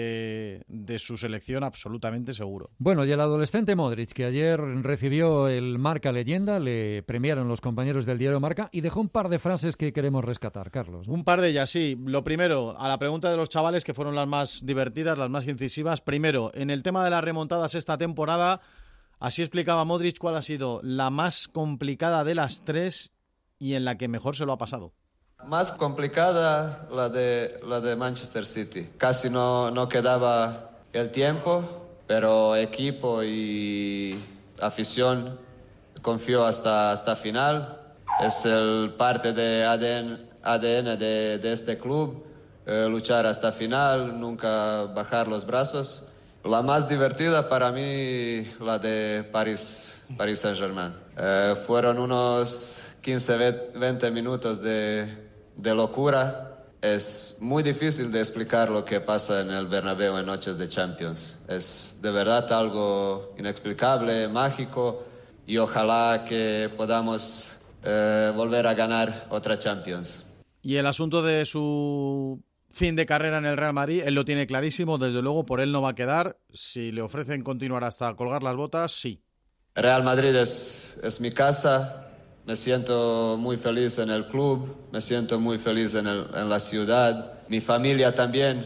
de, de su selección absolutamente seguro. Bueno, y el adolescente Modric, que ayer recibió el Marca Leyenda, le premiaron los compañeros del diario Marca y dejó un par de frases que queremos rescatar, Carlos, ¿no? Un par de ellas, sí. Lo primero, a la pregunta de los chavales, que fueron las más divertidas, las más incisivas. Primero, en el tema de las remontadas esta temporada, así explicaba Modric cuál ha sido la más complicada de las tres y en la que mejor se lo ha pasado. Más complicada la de, la de Manchester City. Casi no, no quedaba el tiempo, pero equipo y afición confió hasta, hasta final. Es el parte de A D N, A D N de, de este club. Eh, luchar hasta final, nunca bajar los brazos. La más divertida para mí, la de París, Paris Saint-Germain. Eh, fueron unos quince a veinte minutos de, de locura. Es muy difícil de explicar lo que pasa en el Bernabéu en noches de Champions. Es de verdad algo inexplicable, mágico, y ojalá que podamos eh, volver a ganar otra Champions. Y el asunto de su fin de carrera en el Real Madrid, él lo tiene clarísimo, desde luego por él no va a quedar. Si le ofrecen continuar hasta colgar las botas, sí. Real Madrid es, es mi casa, me siento muy feliz en el club, me siento muy feliz en, el, en la ciudad, mi familia también.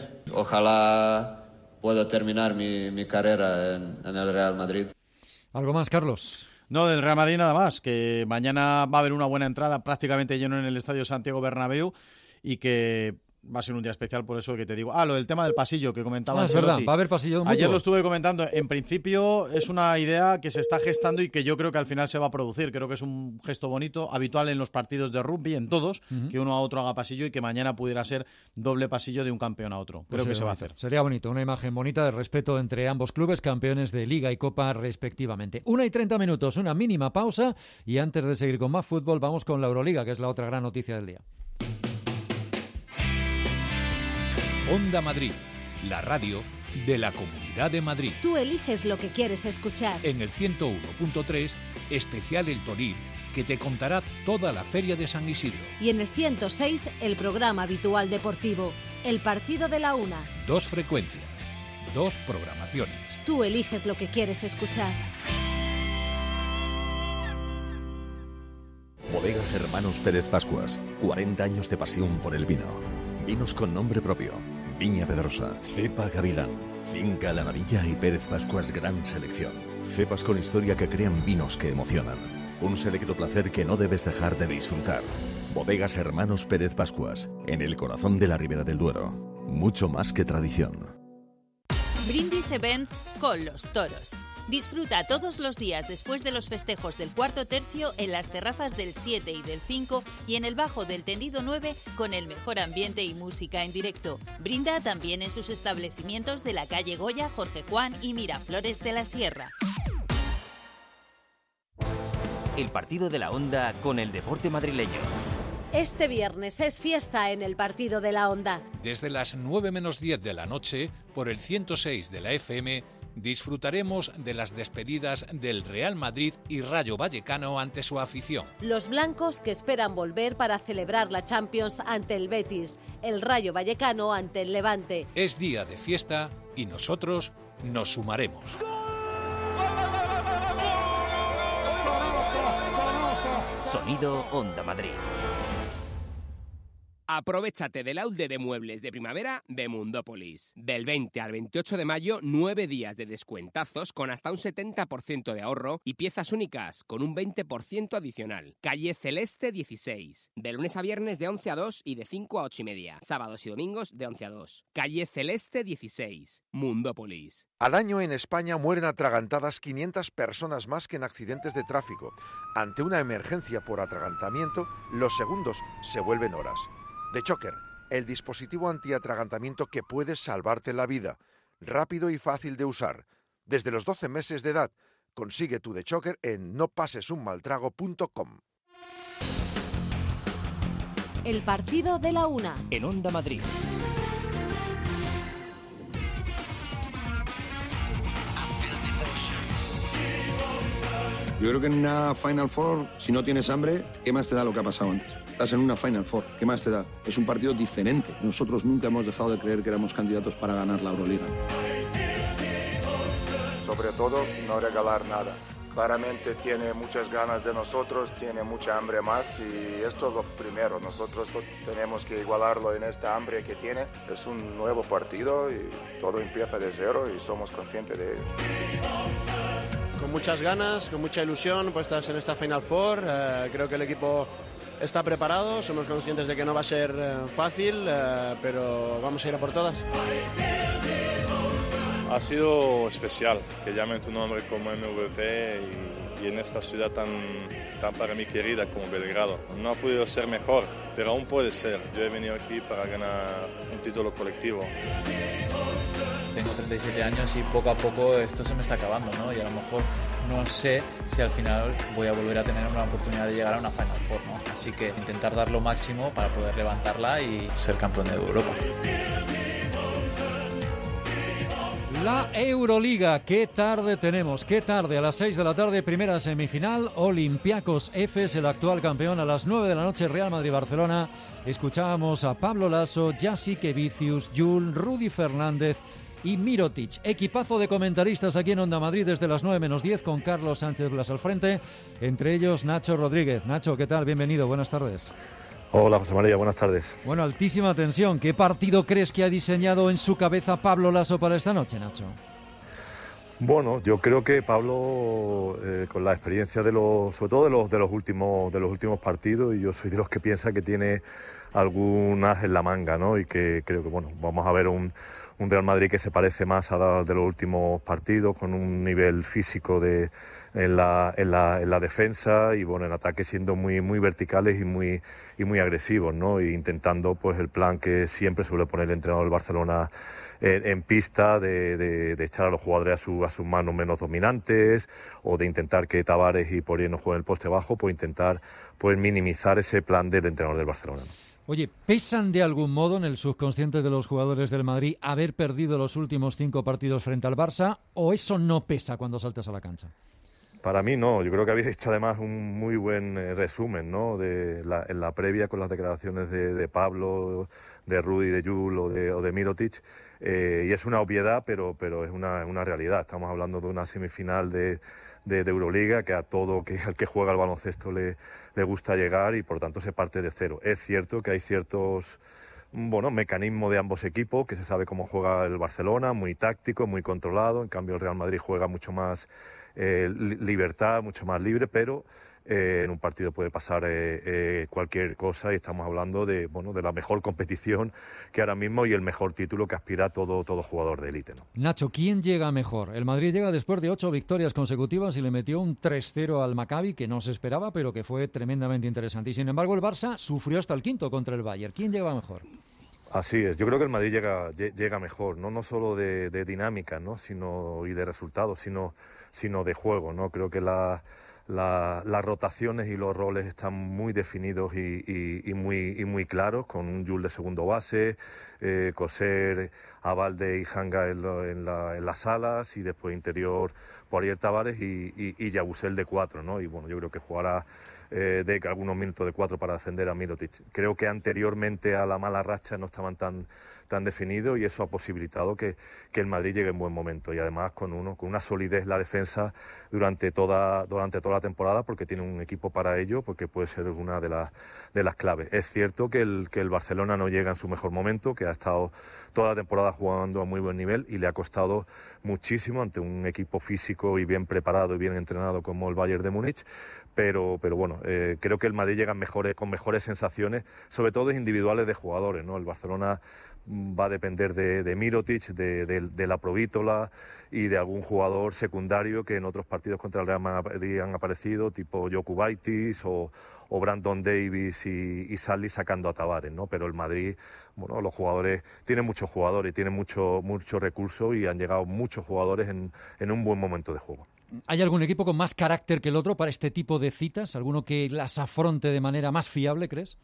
Ojalá pueda terminar mi, mi carrera en, en el Real Madrid. ¿Algo más, Carlos? No, del Real Madrid nada más, que mañana va a haber una buena entrada prácticamente lleno en el Estadio Santiago Bernabéu y que va a ser un día especial por eso que te digo. Ah, lo del tema del pasillo que comentaba ah, es verdad, va a haber pasillo mutuo. Ayer lo estuve comentando. En principio es una idea que se está gestando y que yo creo que al final se va a producir. Creo que es un gesto bonito, habitual en los partidos de rugby, en todos, uh-huh. que uno a otro haga pasillo y que mañana pudiera ser doble pasillo de un campeón a otro. Creo pues que se va a hacer. Sería bonito, una imagen bonita de respeto entre ambos clubes, campeones de Liga y Copa respectivamente. Una y treinta minutos, una mínima pausa y antes de seguir con más fútbol vamos con la Euroliga, que es la otra gran noticia del día. Onda Madrid, la radio de la Comunidad de Madrid. Tú eliges lo que quieres escuchar. En el ciento uno punto tres, especial El Toril, que te contará toda la feria de San Isidro. Y en el ciento seis, el programa habitual deportivo, El Partido de la Una. Dos frecuencias, dos programaciones. Tú eliges lo que quieres escuchar. Bodegas Hermanos Pérez Pascuas, cuarenta años de pasión por el vino. Vinos con nombre propio, Viña Pedrosa, Cepa Gavilán, Finca La Navilla y Pérez Pascuas Gran Selección. Cepas con historia que crean vinos que emocionan. Un selecto placer que no debes dejar de disfrutar. Bodegas Hermanos Pérez Pascuas, en el corazón de la Ribera del Duero. Mucho más que tradición. Brindis Events con los toros. Disfruta todos los días después de los festejos del cuarto tercio en las terrazas del siete y del cinco y en el bajo del tendido nueve con el mejor ambiente y música en directo. Brinda también en sus establecimientos de la calle Goya, Jorge Juan y Miraflores de la Sierra. El partido de la Onda con el deporte madrileño. Este viernes es fiesta en el Partido de la Onda. Desde las nueve menos diez de la noche, por el ciento seis de la F M, disfrutaremos de las despedidas del Real Madrid y Rayo Vallecano ante su afición. Los blancos que esperan volver para celebrar la Champions ante el Betis, el Rayo Vallecano ante el Levante. Es día de fiesta y nosotros nos sumaremos. Sonido Onda Madrid. Aprovechate del outlet de muebles de primavera de Mundópolis. Del veinte al veintiocho de mayo, nueve días de descuentazos con hasta un setenta por ciento de ahorro y piezas únicas con un veinte por ciento adicional. Calle Celeste dieciséis. De lunes a viernes de once a dos y de cinco a ocho y media. Sábados y domingos de once a dos. Calle Celeste dieciséis. Mundópolis. Al año en España mueren atragantadas quinientas personas más que en accidentes de tráfico. Ante una emergencia por atragantamiento, los segundos se vuelven horas. DeChocker, el dispositivo antiatragantamiento que puede salvarte la vida. Rápido y fácil de usar. Desde los doce meses de edad. Consigue tu DeChocker en no pases un mal trago punto com. El Partido de la Una. En Onda Madrid. Yo creo que en una Final Four, si no tienes hambre, ¿qué más te da lo que ha pasado antes? Estás en una Final Four, ¿qué más te da? Es un partido diferente. Nosotros nunca hemos dejado de creer que éramos candidatos para ganar la Euroliga. Sobre todo, no regalar nada. Claramente tiene muchas ganas de nosotros, tiene mucha hambre más y esto es lo primero. Nosotros tenemos que igualarlo en esta hambre que tiene. Es un nuevo partido y todo empieza de cero y somos conscientes de ello. Con muchas ganas, con mucha ilusión puestas en esta Final Four. Eh, creo que el equipo está preparado, somos conscientes de que no va a ser eh, fácil, eh, pero vamos a ir a por todas. Ha sido especial que llamen tu nombre como M V P y, y en esta ciudad tan, tan para mí querida como Belgrado. No ha podido ser mejor, pero aún puede ser. Yo he venido aquí para ganar un título colectivo. Tengo treinta y siete años y poco a poco esto se me está acabando, ¿no? Y a lo mejor no sé si al final voy a volver a tener una oportunidad de llegar a una Final Four, ¿no? Así que intentar dar lo máximo para poder levantarla y ser campeón de Europa. La Euroliga, qué tarde tenemos, qué tarde, a las seis de la tarde, primera semifinal, Olympiacos Efes, el actual campeón, a las nueve de la noche, Real Madrid-Barcelona. Escuchábamos a Pablo Laso, Jasike Vicius, Jul, Rudy Fernández y Mirotic. Equipazo de comentaristas aquí en Onda Madrid desde las nueve menos diez con Carlos Sánchez Blas al frente, entre ellos Nacho Rodríguez. Nacho, ¿qué tal? Bienvenido, buenas tardes. Hola José María, buenas tardes. Bueno, altísima tensión. ¿Qué partido crees que ha diseñado en su cabeza Pablo Laso para esta noche, Nacho? Bueno, yo creo que Pablo, eh, con la experiencia de los, sobre todo de los de los últimos de los últimos partidos, y yo soy de los que piensa que tiene algunas en la manga, ¿no? Y que creo que bueno, vamos a ver un, un Real Madrid que se parece más a la de los últimos partidos, con un nivel físico de en la, en la, en la defensa y bueno, en ataque siendo muy muy verticales y muy y muy agresivos, ¿no? E intentando pues el plan que siempre suele poner el entrenador del Barcelona en, en pista, de, de, de echar a los jugadores a, su, a sus manos menos dominantes, o de intentar que Tavares y Poirier no jueguen el poste bajo, pues intentar pues minimizar ese plan del entrenador del Barcelona, ¿no? Oye, ¿pesan de algún modo en el subconsciente de los jugadores del Madrid haber perdido los últimos cinco partidos frente al Barça, o eso no pesa cuando saltas a la cancha? Para mí no, yo creo que habéis hecho además un muy buen eh, resumen, ¿no? De la, en la previa con las declaraciones de, de Pablo, de Rudy, de Jul o de, o de Mirotic, eh, y es una obviedad, pero, pero es una, una realidad. Estamos hablando de una semifinal de, de, de Euroliga que a todo que al que juega el baloncesto le, le gusta llegar, y por tanto se parte de cero. Es cierto que hay ciertos bueno, mecanismo de ambos equipos, que se sabe cómo juega el Barcelona, muy táctico, muy controlado. En cambio el Real Madrid juega mucho más eh, libertad, mucho más libre, pero eh, en un partido puede pasar eh, eh, cualquier cosa, y estamos hablando de bueno de la mejor competición que ahora mismo y el mejor título que aspira todo, todo jugador de élite, ¿no? Nacho, ¿quién llega mejor? El Madrid llega después de ocho victorias consecutivas y le metió un tres cero al Maccabi, que no se esperaba, pero que fue tremendamente interesante. Y sin embargo el Barça sufrió hasta el quinto contra el Bayern. ¿Quién llega mejor? Así es, yo creo que el Madrid llega, llega mejor, no, no solo de, de dinámica, ¿no? sino, y de resultados, sino, sino de juego, ¿no? Creo que la, la, las rotaciones y los roles están muy definidos y, y, y, muy, y muy claros, con un Jul de segundo base, eh, Coser, Abalde y Hanga en, lo, en, la, en las alas, y después interior Poirier, Tavares y, y, y Yabusel de cuatro, ¿no? Y bueno, yo creo que jugará eh, de algunos minutos de cuatro para defender a Mirotic. Creo que anteriormente a la mala racha no estaban tan, tan definidos, y eso ha posibilitado que, que el Madrid llegue en buen momento, y además con uno con una solidez la defensa durante toda durante toda la temporada, porque tiene un equipo para ello, porque puede ser una de las de las claves. Es cierto que el que el Barcelona no llega en su mejor momento, que ha estado toda la temporada jugando a muy buen nivel y le ha costado muchísimo ante un equipo físico y bien preparado y bien entrenado como el Bayern de Múnich, pero pero bueno, eh, creo que el Madrid llega mejores, con mejores sensaciones, sobre todo individuales de jugadores, ¿no? El Barcelona va a depender de, de Mirotic, de, de, de la Provítola y de algún jugador secundario que en otros partidos contra el Real Madrid han aparecido, tipo Jokubaitis o, o Brandon Davis y, y Sally sacando a Tavares, ¿no? Pero el Madrid, bueno, los jugadores, tiene muchos jugadores, tiene mucho, mucho recurso, y han llegado muchos jugadores en, en un buen momento de juego. ¿Hay algún equipo con más carácter que el otro para este tipo de citas? ¿Alguno que las afronte de manera más fiable, crees?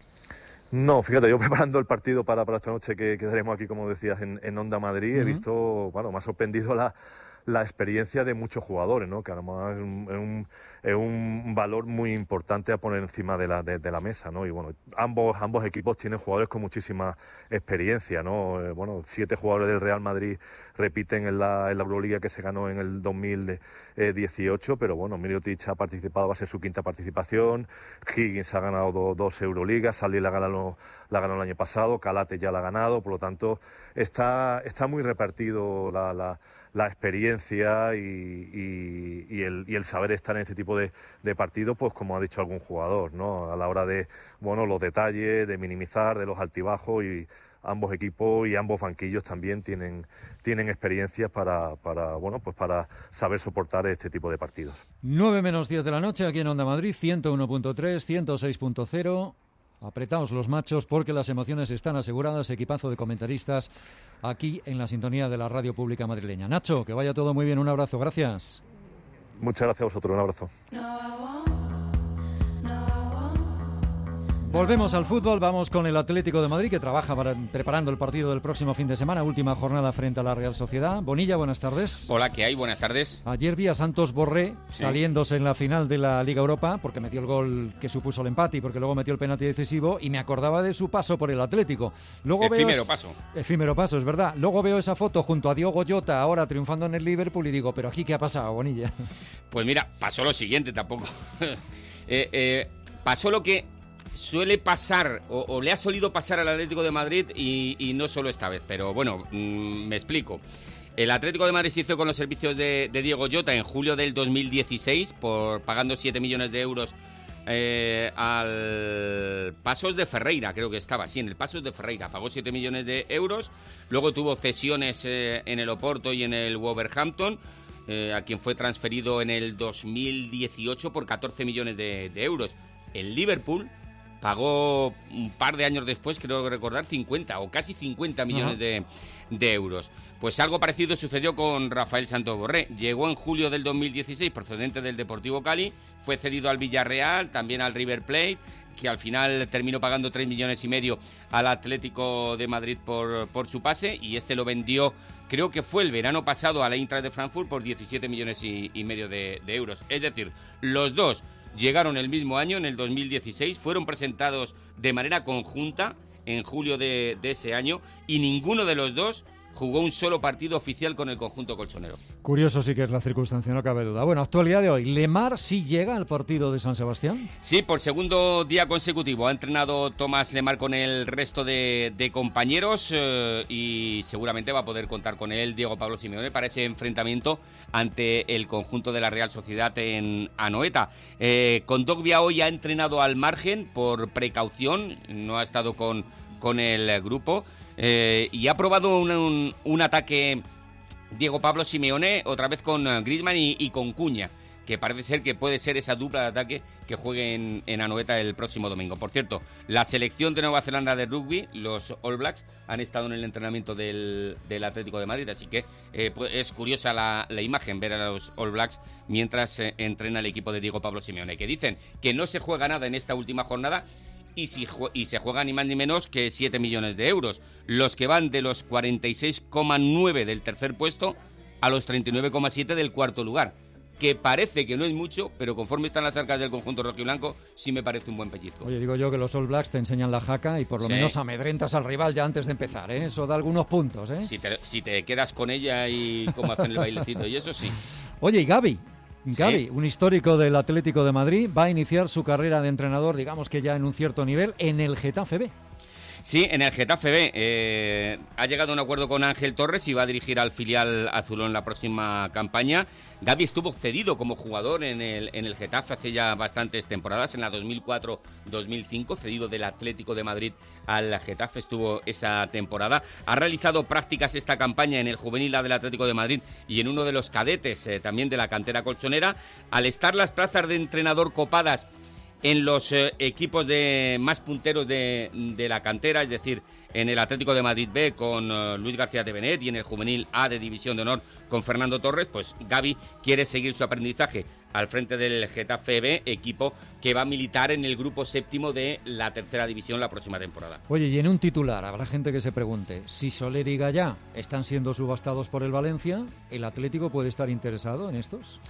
No, fíjate, yo preparando el partido para, para esta noche que quedaremos aquí, como decías, en, en Onda Madrid, uh-huh. he visto, bueno, me ha sorprendido la, la experiencia de muchos jugadores, ¿no? Que además es un, es un, es un valor muy importante a poner encima de la, de, de la mesa, ¿no? Y bueno, ambos, ambos equipos tienen jugadores con muchísima experiencia, ¿no? Eh, bueno, siete jugadores del Real Madrid repiten en la, en la Euroliga que se ganó en el dos mil dieciocho, pero bueno, Mirotic ha participado, va a ser su quinta participación, Higgins ha ganado do, dos Euroligas, Sally la ganó, la ganó el año pasado, Calate ya la ha ganado, por lo tanto está, está muy repartido la, la, la experiencia y, y, y, el, y el saber estar en este tipo de, de partidos, pues como ha dicho algún jugador, ¿no? A la hora de, bueno, los detalles, de minimizar, de los altibajos, y ambos equipos y ambos banquillos también tienen, tienen experiencias para, para, bueno, pues para saber soportar este tipo de partidos. nueve menos diez de la noche aquí en Onda Madrid, ciento uno punto tres, ciento seis punto cero. Apretaos los machos porque las emociones están aseguradas. Equipazo de comentaristas aquí en la sintonía de la radio pública madrileña. Nacho, que vaya todo muy bien. Un abrazo, gracias. Muchas gracias a vosotros, un abrazo. Volvemos al fútbol, vamos con el Atlético de Madrid, que trabaja para, preparando el partido del próximo fin de semana, última jornada frente a la Real Sociedad. Bonilla, buenas tardes. Hola, ¿qué hay? Buenas tardes. Ayer vi a Santos Borré sí. saliéndose en la final de la Liga Europa, porque metió el gol que supuso el empate y porque luego metió el penalti decisivo, y me acordaba de su paso por el Atlético. Luego efímero veo, paso. Efímero paso, es verdad. Luego veo esa foto junto a Diogo Jota, ahora triunfando en el Liverpool, y digo, ¿pero aquí qué ha pasado, Bonilla? Pues mira, pasó lo siguiente tampoco. eh, eh, pasó lo que suele pasar, o, o le ha solido pasar al Atlético de Madrid, y, y no solo esta vez, pero bueno, mmm, me explico. El Atlético de Madrid se hizo con los servicios de, de Diego Jota en julio del dos mil dieciséis, por pagando siete millones de euros eh, al Pasos de Ferreira, creo que estaba, sí, en el Pasos de Ferreira, pagó siete millones de euros, luego tuvo cesiones eh, en el Oporto y en el Wolverhampton, eh, a quien fue transferido en el dos mil dieciocho por catorce millones de, de euros. El Liverpool pagó un par de años después, creo recordar, cincuenta o casi cincuenta millones uh-huh. de, de euros. Pues algo parecido sucedió con Rafael Santos Borré. Llegó en julio del dos mil dieciséis procedente del Deportivo Cali, fue cedido al Villarreal, también al River Plate, que al final terminó pagando tres millones y medio al Atlético de Madrid por, por su pase, y este lo vendió, creo que fue el verano pasado, a la Eintracht de Frankfurt por diecisiete millones y, y medio de, de euros. Es decir, los dos llegaron el mismo año, en el dos mil dieciséis, fueron presentados de manera conjunta en julio de, de ese año, y ninguno de los dos jugó un solo partido oficial con el conjunto colchonero. Curioso sí que es la circunstancia, no cabe duda. Bueno, actualidad de hoy. ¿Lemar sí llega al partido de San Sebastián? Sí, por segundo día consecutivo ha entrenado Tomás Lemar con el resto de, de compañeros eh, y seguramente va a poder contar con él Diego Pablo Simeone para ese enfrentamiento ante el conjunto de la Real Sociedad en Anoeta. Eh, Kondogbia hoy ha entrenado al margen por precaución, no ha estado con, con el grupo. Eh, y ha probado un, un, un ataque Diego Pablo Simeone, otra vez con Griezmann y, y con Cuña, que parece ser que puede ser esa dupla de ataque que juegue en, en Anoeta el próximo domingo. Por cierto, la selección de Nueva Zelanda de rugby, los All Blacks, han estado en el entrenamiento del, del Atlético de Madrid, así que eh, pues es curiosa la, la imagen, ver a los All Blacks mientras eh, entrena el equipo de Diego Pablo Simeone, que dicen que no se juega nada en esta última jornada. Y, si, y se juega ni más ni menos que siete millones de euros, los que van de los cuarenta y seis coma nueve del tercer puesto a los treinta y nueve coma siete del cuarto lugar, que parece que no es mucho, pero conforme están las arcas del conjunto rojiblanco, sí me parece un buen pellizco. Oye, digo yo que los All Blacks te enseñan la jaca y por lo sí. menos amedrentas al rival ya antes de empezar, ¿eh? Eso da algunos puntos, ¿eh? Si te, si te quedas con ella y cómo hacen el bailecito y eso sí. Oye, y Gavi. Gavi, sí. un histórico del Atlético de Madrid, va a iniciar su carrera de entrenador, digamos que ya en un cierto nivel, en el Getafe B. Sí, en el Getafe B. Eh, ha llegado a un acuerdo con Ángel Torres y va a dirigir al filial azulón la próxima campaña. Gavi estuvo cedido como jugador en el, en el Getafe hace ya bastantes temporadas, en la dos mil cuatro dos mil cinco, cedido del Atlético de Madrid al Getafe estuvo esa temporada. Ha realizado prácticas esta campaña en el juvenil A del Atlético de Madrid y en uno de los cadetes eh, también de la cantera colchonera. Al estar las plazas de entrenador copadas en los eh, equipos de más punteros de, de la cantera, es decir, en el Atlético de Madrid B con uh, Luis García de Benet y en el juvenil A de División de Honor con Fernando Torres, pues Gavi quiere seguir su aprendizaje al frente del Getafe B, equipo que va a militar en el grupo séptimo de la tercera división la próxima temporada. Oye, y en un titular habrá gente que se pregunte, si Soler y Gallá están siendo subastados por el Valencia, ¿el Atlético puede estar interesado en estos?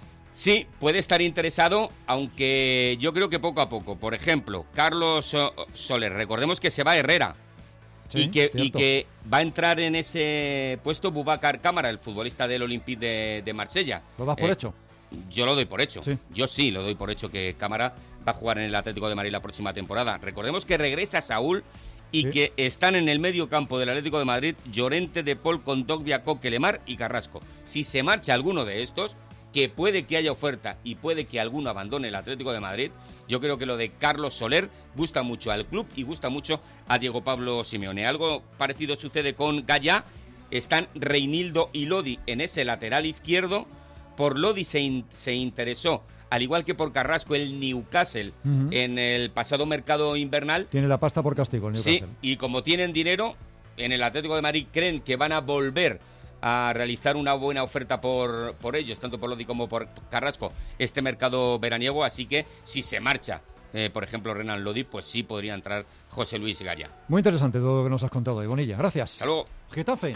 Sí, puede estar interesado, aunque yo creo que poco a poco. Por ejemplo, Carlos Soler, recordemos que se va a Herrera. Sí, y, que, y que va a entrar en ese puesto Boubacar Cámara, el futbolista del Olympique de, de Marsella. ¿Lo das por eh, hecho? Yo lo doy por hecho. Sí. Yo sí lo doy por hecho que Cámara va a jugar en el Atlético de Madrid la próxima temporada. Recordemos que regresa Saúl y sí. que están en el medio campo del Atlético de Madrid Llorente, De Paul, Kondogbia, Coque, Lemar y Carrasco. Si se marcha alguno de estos, que puede que haya oferta y puede que alguno abandone el Atlético de Madrid, yo creo que lo de Carlos Soler gusta mucho al club y gusta mucho a Diego Pablo Simeone. Algo parecido sucede con Gallá. Están Reinildo y Lodi en ese lateral izquierdo. Por Lodi se, in- se interesó, al igual que por Carrasco, el Newcastle uh-huh. en el pasado mercado invernal. Tiene la pasta por castigo el Newcastle. Sí, y como tienen dinero, en el Atlético de Madrid creen que van a volver a realizar una buena oferta por, por ellos, tanto por Lodi como por Carrasco, este mercado veraniego, así que si se marcha, eh, por ejemplo, Renan Lodi, pues sí podría entrar José Luis Gallá. Muy interesante todo lo que nos has contado, Bonilla. Gracias. Hasta luego. Getafe.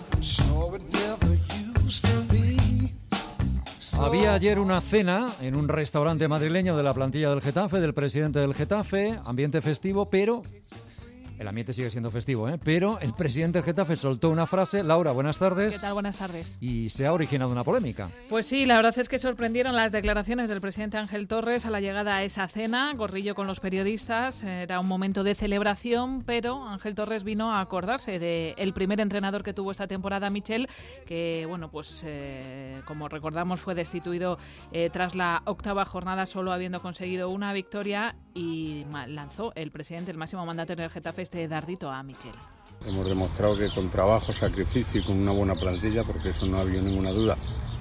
Había ayer una cena en un restaurante madrileño de la plantilla del Getafe, del presidente del Getafe, ambiente festivo, pero El ambiente sigue siendo festivo, ¿eh? Pero el presidente del Getafe soltó una frase. Laura, buenas tardes. ¿Qué tal? Buenas tardes. Y se ha originado una polémica. Pues sí, la verdad es que sorprendieron las declaraciones del presidente Ángel Torres a la llegada a esa cena. Gordillo con los periodistas. Era un momento de celebración, pero Ángel Torres vino a acordarse del primer entrenador que tuvo esta temporada, Michel, que, bueno, pues eh, como recordamos fue destituido eh, tras la octava jornada, solo habiendo conseguido una victoria, y lanzó el presidente, el máximo mandatario del Getafe, este dardito a Michel. Hemos demostrado que con trabajo, sacrificio y con una buena plantilla, porque eso no había ninguna duda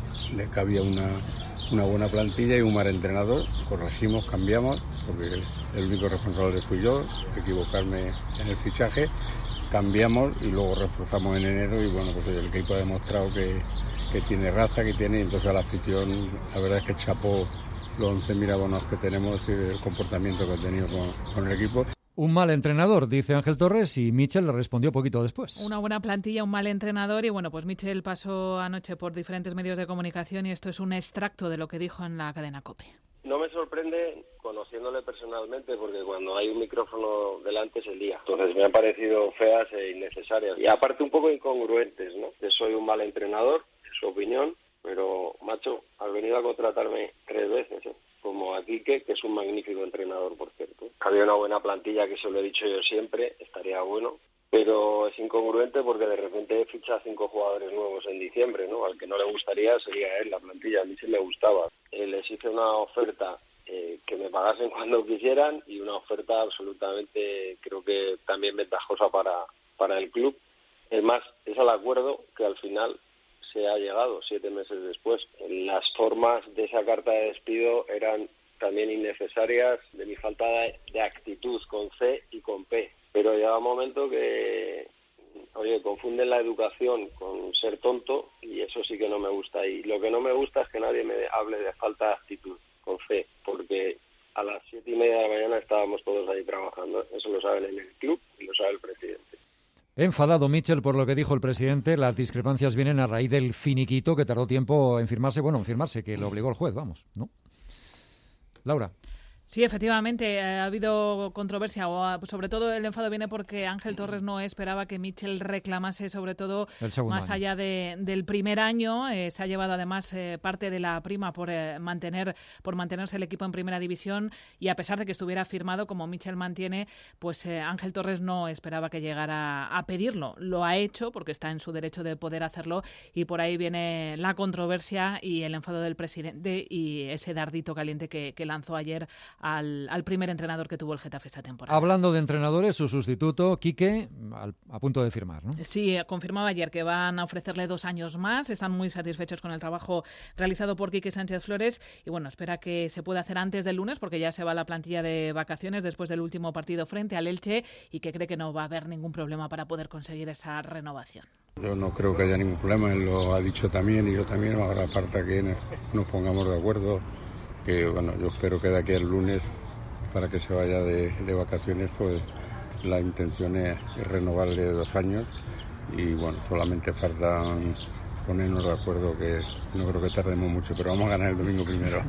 de que había una, una buena plantilla y un mal entrenador, corregimos, cambiamos, porque el único responsable fui yo, equivocarme en el fichaje, cambiamos y luego reforzamos en enero y bueno, pues el equipo ha demostrado que, que tiene raza, que tiene, y entonces a la afición la verdad es que chapó los once mil abonos que tenemos y el comportamiento que ha tenido con, con el equipo. Un mal entrenador, dice Ángel Torres, y Michel le respondió poquito después. Una buena plantilla, un mal entrenador, y bueno, pues Michel pasó anoche por diferentes medios de comunicación y esto es un extracto de lo que dijo en la cadena COPE. No me sorprende conociéndole personalmente, porque cuando hay un micrófono delante se lía. Entonces me han parecido feas e innecesarias. Y aparte un poco incongruentes, ¿no? Que soy un mal entrenador, es su opinión, pero, macho, has venido a contratarme tres veces, ¿eh? Como a Quique, que es un magnífico entrenador, por cierto. Había una buena plantilla, que se lo he dicho yo siempre, estaría bueno, pero es incongruente porque de repente ficha a cinco jugadores nuevos en diciembre, ¿no? Al que no le gustaría sería él, la plantilla, a mí sí me gustaba. Eh, les hice una oferta eh, que me pagasen cuando quisieran y una oferta absolutamente, creo que también ventajosa para, para el club. Es más, es al acuerdo que al final se ha llegado siete meses después. Las formas de esa carta de despido eran también innecesarias, de mi falta de, de actitud con C y con P. Pero llega un momento que, oye, confunden la educación con ser tonto y eso sí que no me gusta. Y lo que no me gusta es que nadie me hable de falta de actitud con C, porque a las siete y media de la mañana estábamos todos ahí trabajando. Eso lo saben en el club y lo sabe el presidente. Enfadado Michel por lo que dijo el presidente, las discrepancias vienen a raíz del finiquito que tardó tiempo en firmarse, bueno, en firmarse, que lo obligó el juez, vamos, ¿no? Laura. Sí, efectivamente, ha habido controversia, o sobre todo el enfado viene porque Ángel Torres no esperaba que Michel reclamase, sobre todo más año. allá de, del primer año. Eh, se ha llevado además eh, parte de la prima por eh, mantener por mantenerse el equipo en primera división, y a pesar de que estuviera firmado, como Michel mantiene, pues eh, Ángel Torres no esperaba que llegara a pedirlo. Lo ha hecho porque está en su derecho de poder hacerlo, y por ahí viene la controversia y el enfado del presidente y ese dardito caliente que, que lanzó ayer Al, al primer entrenador que tuvo el Getafe esta temporada. Hablando de entrenadores, su sustituto, Quique, al, a punto de firmar, ¿no? Sí, confirmaba ayer que van a ofrecerle dos años más. Están muy satisfechos con el trabajo realizado por Quique Sánchez Flores y, bueno, espera que se pueda hacer antes del lunes porque ya se va la plantilla de vacaciones después del último partido frente al Elche y que cree que no va a haber ningún problema para poder conseguir esa renovación. Yo no creo que haya ningún problema, él lo ha dicho también y yo también. Ahora falta que nos pongamos de acuerdo. Que bueno, yo espero que de aquí al lunes, para que se vaya de, de vacaciones, pues la intención es, es renovarle dos años y bueno, solamente falta ponernos de acuerdo, que no creo que tardemos mucho, pero vamos a ganar el domingo primero.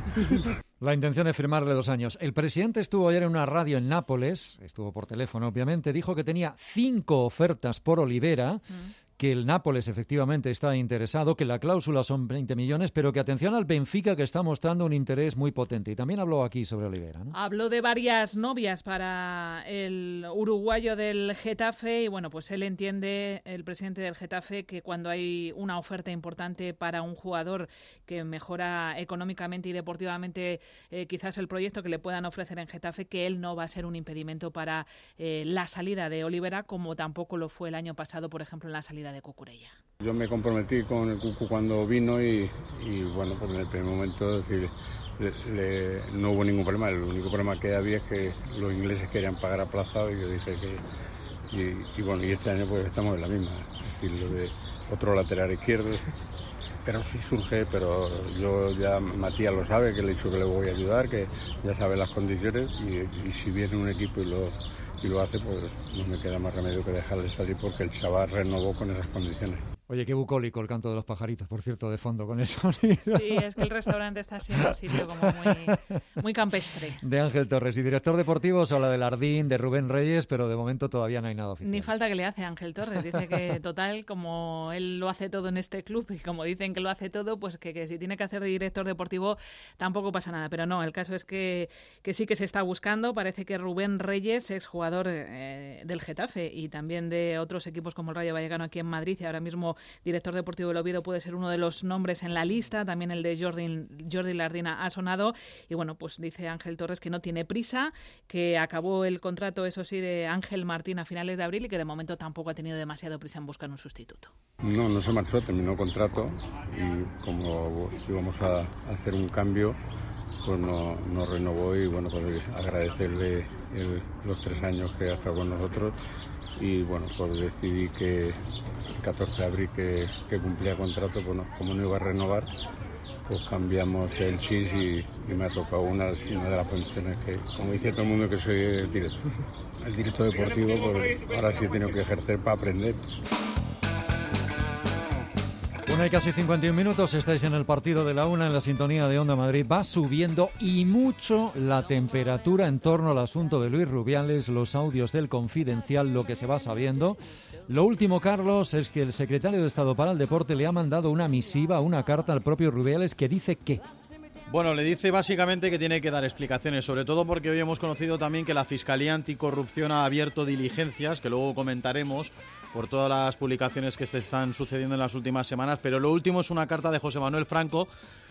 La intención es firmarle dos años. El presidente estuvo ayer en una radio en Nápoles, estuvo por teléfono obviamente, dijo que tenía cinco ofertas por Olivera, mm. que el Nápoles efectivamente está interesado, que la cláusula son veinte millones, pero que atención al Benfica, que está mostrando un interés muy potente. Y también habló aquí sobre Olivera, ¿no? Habló de varias novias para el uruguayo del Getafe y bueno, pues él entiende, el presidente del Getafe, que cuando hay una oferta importante para un jugador que mejora económicamente y deportivamente eh, quizás el proyecto que le puedan ofrecer en Getafe, que él no va a ser un impedimento para eh, la salida de Olivera, como tampoco lo fue el año pasado, por ejemplo, en la salida de Cucurella. Yo me comprometí con el Cucu cuando vino y, y bueno, pues en el primer momento decir, le, le, no hubo ningún problema. El único problema que había es que los ingleses querían pagar aplazado y yo dije que... Y, y bueno, y este año pues estamos en la misma. Es decir, lo de otro lateral izquierdo, pero sí surge, pero yo ya, Matías lo sabe, que le he dicho que le voy a ayudar, que ya sabe las condiciones y, y si viene un equipo y lo... y lo hace, pues no me queda más remedio que dejarle salir porque el chaval renovó con esas condiciones. Oye, qué bucólico el canto de los pajaritos, por cierto, de fondo con el sonido. Sí, es que el restaurante está siendo un sitio como muy, muy campestre. De Ángel Torres. Y director deportivo se habla de Lardín, de Rubén Reyes, pero de momento todavía no hay nada oficial. Ni falta que le hace Ángel Torres. Dice que, total, como él lo hace todo en este club y como dicen que lo hace todo, pues que, que si tiene que hacer de director deportivo tampoco pasa nada. Pero no, el caso es que, que sí que se está buscando. Parece que Rubén Reyes, exjugador eh, del Getafe y también de otros equipos como el Rayo Vallecano aquí en Madrid y ahora mismo director deportivo del Oviedo, puede ser uno de los nombres en la lista. También el de Jordi, Jordi Lardina ha sonado. Y bueno, pues dice Ángel Torres que no tiene prisa, que acabó el contrato, eso sí, de Ángel Martín a finales de abril y que de momento tampoco ha tenido demasiado prisa en buscar un sustituto. No, no se marchó, terminó contrato y como íbamos a hacer un cambio, pues no, no renovó y bueno, pues agradecerle el, los tres años que ha estado con nosotros. Y bueno, pues decidí que el catorce de abril que, que cumplía contrato, pues no, como no iba a renovar, pues cambiamos el chis y, y me ha tocado una, una de las funciones que, como dice todo el mundo que soy el director, el director deportivo, pues ahora sí he tenido que ejercer para aprender. Una y casi cincuenta y un minutos, estáis en el partido de la una en la sintonía de Onda Madrid. Va subiendo y mucho la temperatura en torno al asunto de Luis Rubiales, los audios del Confidencial, lo que se va sabiendo. Lo último, Carlos, es que el secretario de Estado para el Deporte le ha mandado una misiva, una carta al propio Rubiales que dice que... Bueno, le dice básicamente que tiene que dar explicaciones, sobre todo porque hoy hemos conocido también que la Fiscalía Anticorrupción ha abierto diligencias, que luego comentaremos, por todas las publicaciones que están sucediendo en las últimas semanas, pero lo último es una carta de José Manuel Franco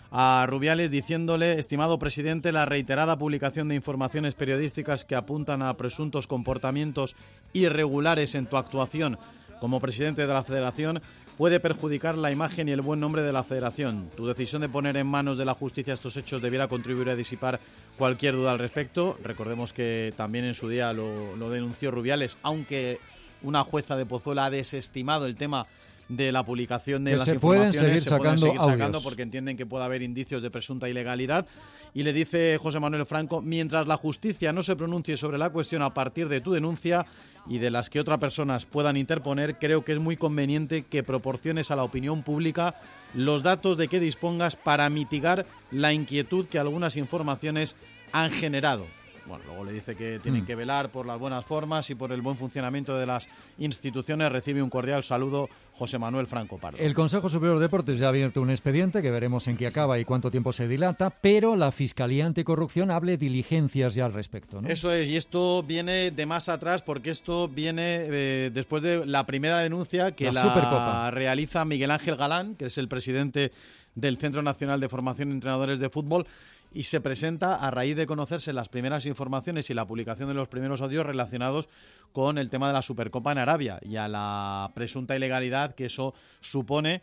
a Rubiales diciéndole: estimado presidente, la reiterada publicación de informaciones periodísticas que apuntan a presuntos comportamientos irregulares en tu actuación como presidente de la Federación puede perjudicar la imagen y el buen nombre de la Federación. Tu decisión de poner en manos de la justicia estos hechos debiera contribuir a disipar cualquier duda al respecto. Recordemos que también en su día lo, lo denunció Rubiales, aunque una jueza de Pozuelo ha desestimado el tema de la publicación de que las se informaciones. Pueden seguir se sacando pueden seguir sacando audios. porque entienden que puede haber indicios de presunta ilegalidad. Y le dice José Manuel Franco: mientras la justicia no se pronuncie sobre la cuestión a partir de tu denuncia y de las que otras personas puedan interponer, creo que es muy conveniente que proporciones a la opinión pública los datos de que dispongas para mitigar la inquietud que algunas informaciones han generado. Bueno, luego le dice que tienen que velar por las buenas formas y por el buen funcionamiento de las instituciones. Recibe un cordial saludo José Manuel Franco Pardo. El Consejo Superior de Deportes ya ha abierto un expediente que veremos en qué acaba y cuánto tiempo se dilata, pero la Fiscalía Anticorrupción hable diligencias ya al respecto, ¿no? Eso es, y esto viene de más atrás porque esto viene eh, después de la primera denuncia que la, la realiza Miguel Ángel Galán, que es el presidente del Centro Nacional de Formación de Entrenadores de Fútbol, y se presenta a raíz de conocerse las primeras informaciones y la publicación de los primeros audios relacionados con el tema de la Supercopa en Arabia y a la presunta ilegalidad que eso supone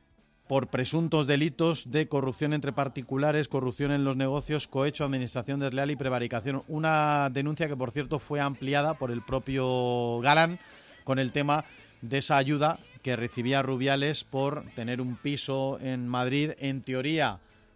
por presuntos delitos de corrupción entre particulares, corrupción en los negocios, cohecho, administración desleal y prevaricación. Una denuncia que, por cierto, fue ampliada por el propio Galán con el tema de esa ayuda que recibía Rubiales por tener un piso en Madrid. En teoría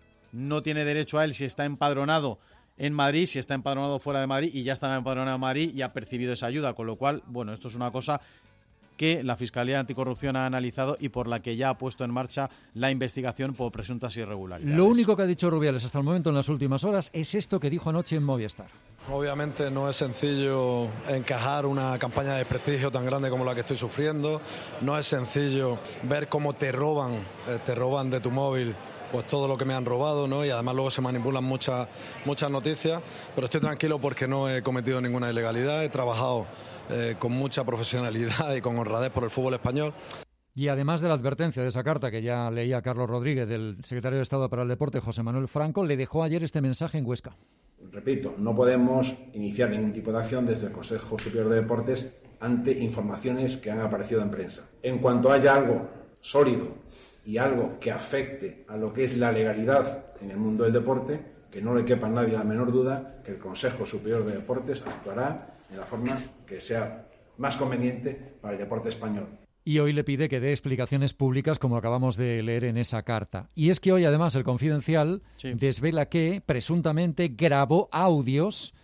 no tiene derecho a él si está empadronado en Madrid, si está empadronado fuera de Madrid y ya está empadronado en Madrid y ha percibido esa ayuda, con lo cual, bueno, esto es una cosa que la Fiscalía Anticorrupción ha analizado y por la que ya ha puesto en marcha la investigación por presuntas irregularidades. Lo único que ha dicho Rubiales hasta el momento en las últimas horas es esto que dijo anoche en Movistar. Obviamente no es sencillo encajar una campaña de prestigio tan grande como la que estoy sufriendo, no es sencillo ver cómo te roban, eh, te roban de tu móvil pues todo lo que me han robado, ¿no? Y además luego se manipulan muchas muchas noticias, pero estoy tranquilo porque no he cometido ninguna ilegalidad, he trabajado eh, con mucha profesionalidad y con honradez por el fútbol español. Y además de la advertencia de esa carta que ya leía Carlos Rodríguez del secretario de Estado para el Deporte, José Manuel Franco, le dejó ayer este mensaje en Huesca. Repito, no podemos iniciar ningún tipo de acción desde el Consejo Superior de Deportes ante informaciones que han aparecido en prensa. En cuanto haya algo sólido y algo que afecte a lo que es la legalidad en el mundo del deporte, que no le quepa a nadie la menor duda que el Consejo Superior de Deportes actuará en la forma que sea más conveniente para el deporte español. Y hoy le pide que dé explicaciones públicas, como acabamos de leer en esa carta. Y es que hoy, además, el Confidencial sí. desvela que, presuntamente, grabó audios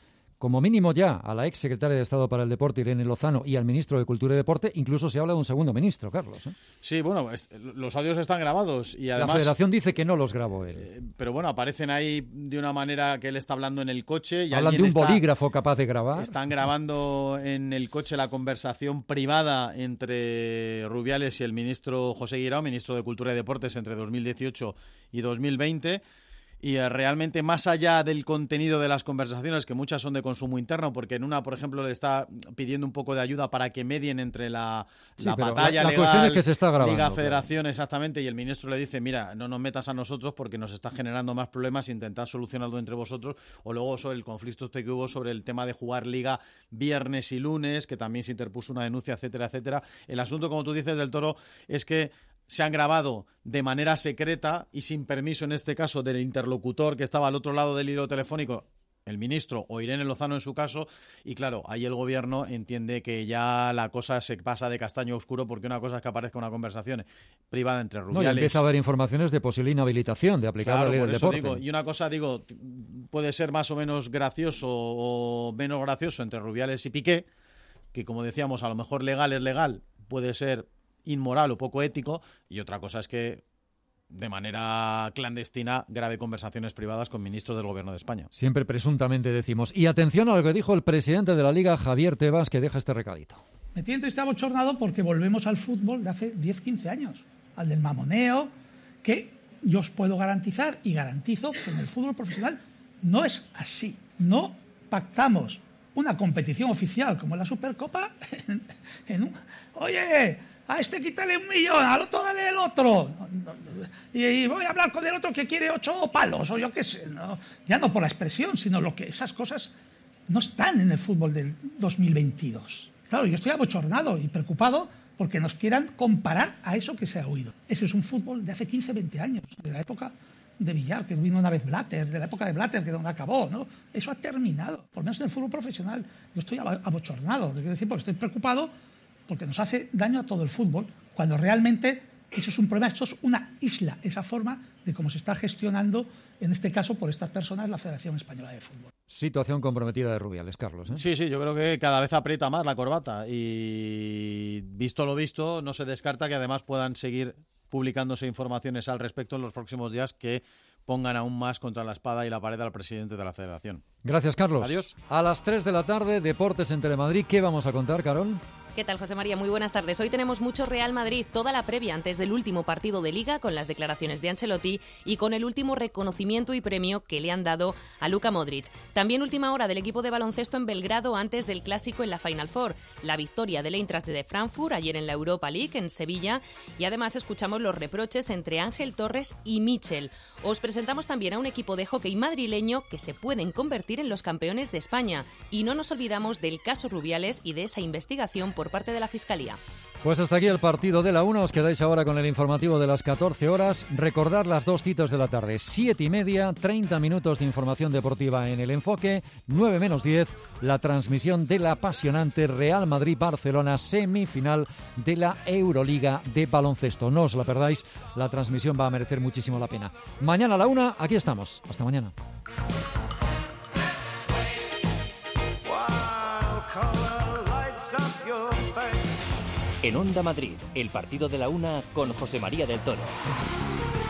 como mínimo ya a la ex secretaria de Estado para el Deporte, Irene Lozano, y al ministro de Cultura y Deporte. Incluso se habla de un segundo ministro, Carlos, ¿eh? Sí, bueno, los audios están grabados y además... La Federación dice que no los grabó él. Eh, pero bueno, aparecen ahí de una manera que él está hablando en el coche. Y hablan de un está, bolígrafo capaz de grabar. Están grabando en el coche la conversación privada entre Rubiales y el ministro José Guirao, ministro de Cultura y Deportes, entre dos mil dieciocho y dos mil veinte. Y realmente, más allá del contenido de las conversaciones, que muchas son de consumo interno, porque en una, por ejemplo, le está pidiendo un poco de ayuda para que medien entre la, sí, la la, batalla la legal, cuestión es que se está grabando, Liga Federación, claro. Exactamente, y el ministro le dice, mira, no nos metas a nosotros porque nos está generando más problemas, intentad solucionarlo entre vosotros, o luego sobre el conflicto este que hubo sobre el tema de jugar Liga viernes y lunes, que también se interpuso una denuncia, etcétera, etcétera. El asunto, como tú dices, del Toro, es que se han grabado de manera secreta y sin permiso, en este caso, del interlocutor que estaba al otro lado del hilo telefónico, el ministro o Irene Lozano en su caso, y claro, ahí el gobierno entiende que ya la cosa se pasa de castaño oscuro, porque una cosa es que aparezca una conversación privada entre Rubiales... No, y empieza a haber informaciones de posible inhabilitación de aplicar claro, la ley por del eso deporte. Digo, y una cosa, digo, puede ser más o menos gracioso o menos gracioso entre Rubiales y Piqué, que como decíamos, a lo mejor legal es legal, puede ser inmoral o poco ético, y otra cosa es que de manera clandestina grabe conversaciones privadas con ministros del Gobierno de España. Siempre presuntamente decimos. Y atención a lo que dijo el presidente de la Liga, Javier Tebas, que deja este recadito. Me siento este abochornado porque volvemos al fútbol de hace diez quince años, al del mamoneo, que yo os puedo garantizar y garantizo que en el fútbol profesional no es así. No pactamos una competición oficial como la Supercopa en, en un... Oye, a este quítale un millón, al otro dale el otro. Y, y voy a hablar con el otro que quiere ocho palos, o yo qué sé. ¿No? Ya no por la expresión, sino lo que esas cosas no están en el fútbol del dos mil veintidós. Claro, yo estoy abochornado y preocupado porque nos quieran comparar a eso que se ha oído. Ese es un fútbol de hace quince, veinte años, de la época de Villar, que vino una vez Blatter, de la época de Blatter, que donde acabó, ¿no? Eso ha terminado, por lo menos en el fútbol profesional. Yo estoy abochornado, quiero decir, porque estoy preocupado porque nos hace daño a todo el fútbol, cuando realmente eso es un problema, esto es una isla, esa forma de cómo se está gestionando, en este caso, por estas personas, la Federación Española de Fútbol. Situación comprometida de Rubiales, Carlos, ¿eh? Sí, sí, yo creo que cada vez aprieta más la corbata y, visto lo visto, no se descarta que además puedan seguir publicándose informaciones al respecto en los próximos días que pongan aún más contra la espada y la pared al presidente de la Federación. Gracias, Carlos. Adiós. A las tres de la tarde, Deportes en Telemadrid. ¿Qué vamos a contar, Carol? ¿Qué tal, José María? Muy buenas tardes. Hoy tenemos mucho Real Madrid, toda la previa antes del último partido de Liga, con las declaraciones de Ancelotti y con el último reconocimiento y premio que le han dado a Luka Modric. También última hora del equipo de baloncesto en Belgrado antes del Clásico en la Final Four. La victoria del Eintracht de Frankfurt ayer en la Europa League en Sevilla, y además escuchamos los reproches entre Ángel Torres y Michel. Os presentamos también a un equipo de hockey madrileño que se pueden convertir en los campeones de España. Y no nos olvidamos del caso Rubiales y de esa investigación por parte de la Fiscalía. Pues hasta aquí el partido de la una. Os quedáis ahora con el informativo de las catorce horas. Recordar las dos citas de la tarde. Siete y media, treinta minutos de información deportiva en El Enfoque. Nueve menos diez, la transmisión del apasionante Real Madrid-Barcelona, semifinal de la Euroliga de baloncesto. No os la perdáis, la transmisión va a merecer muchísimo la pena. Mañana a la una, aquí estamos. Hasta mañana. En Onda Madrid, el partido de la una con José María del Toro.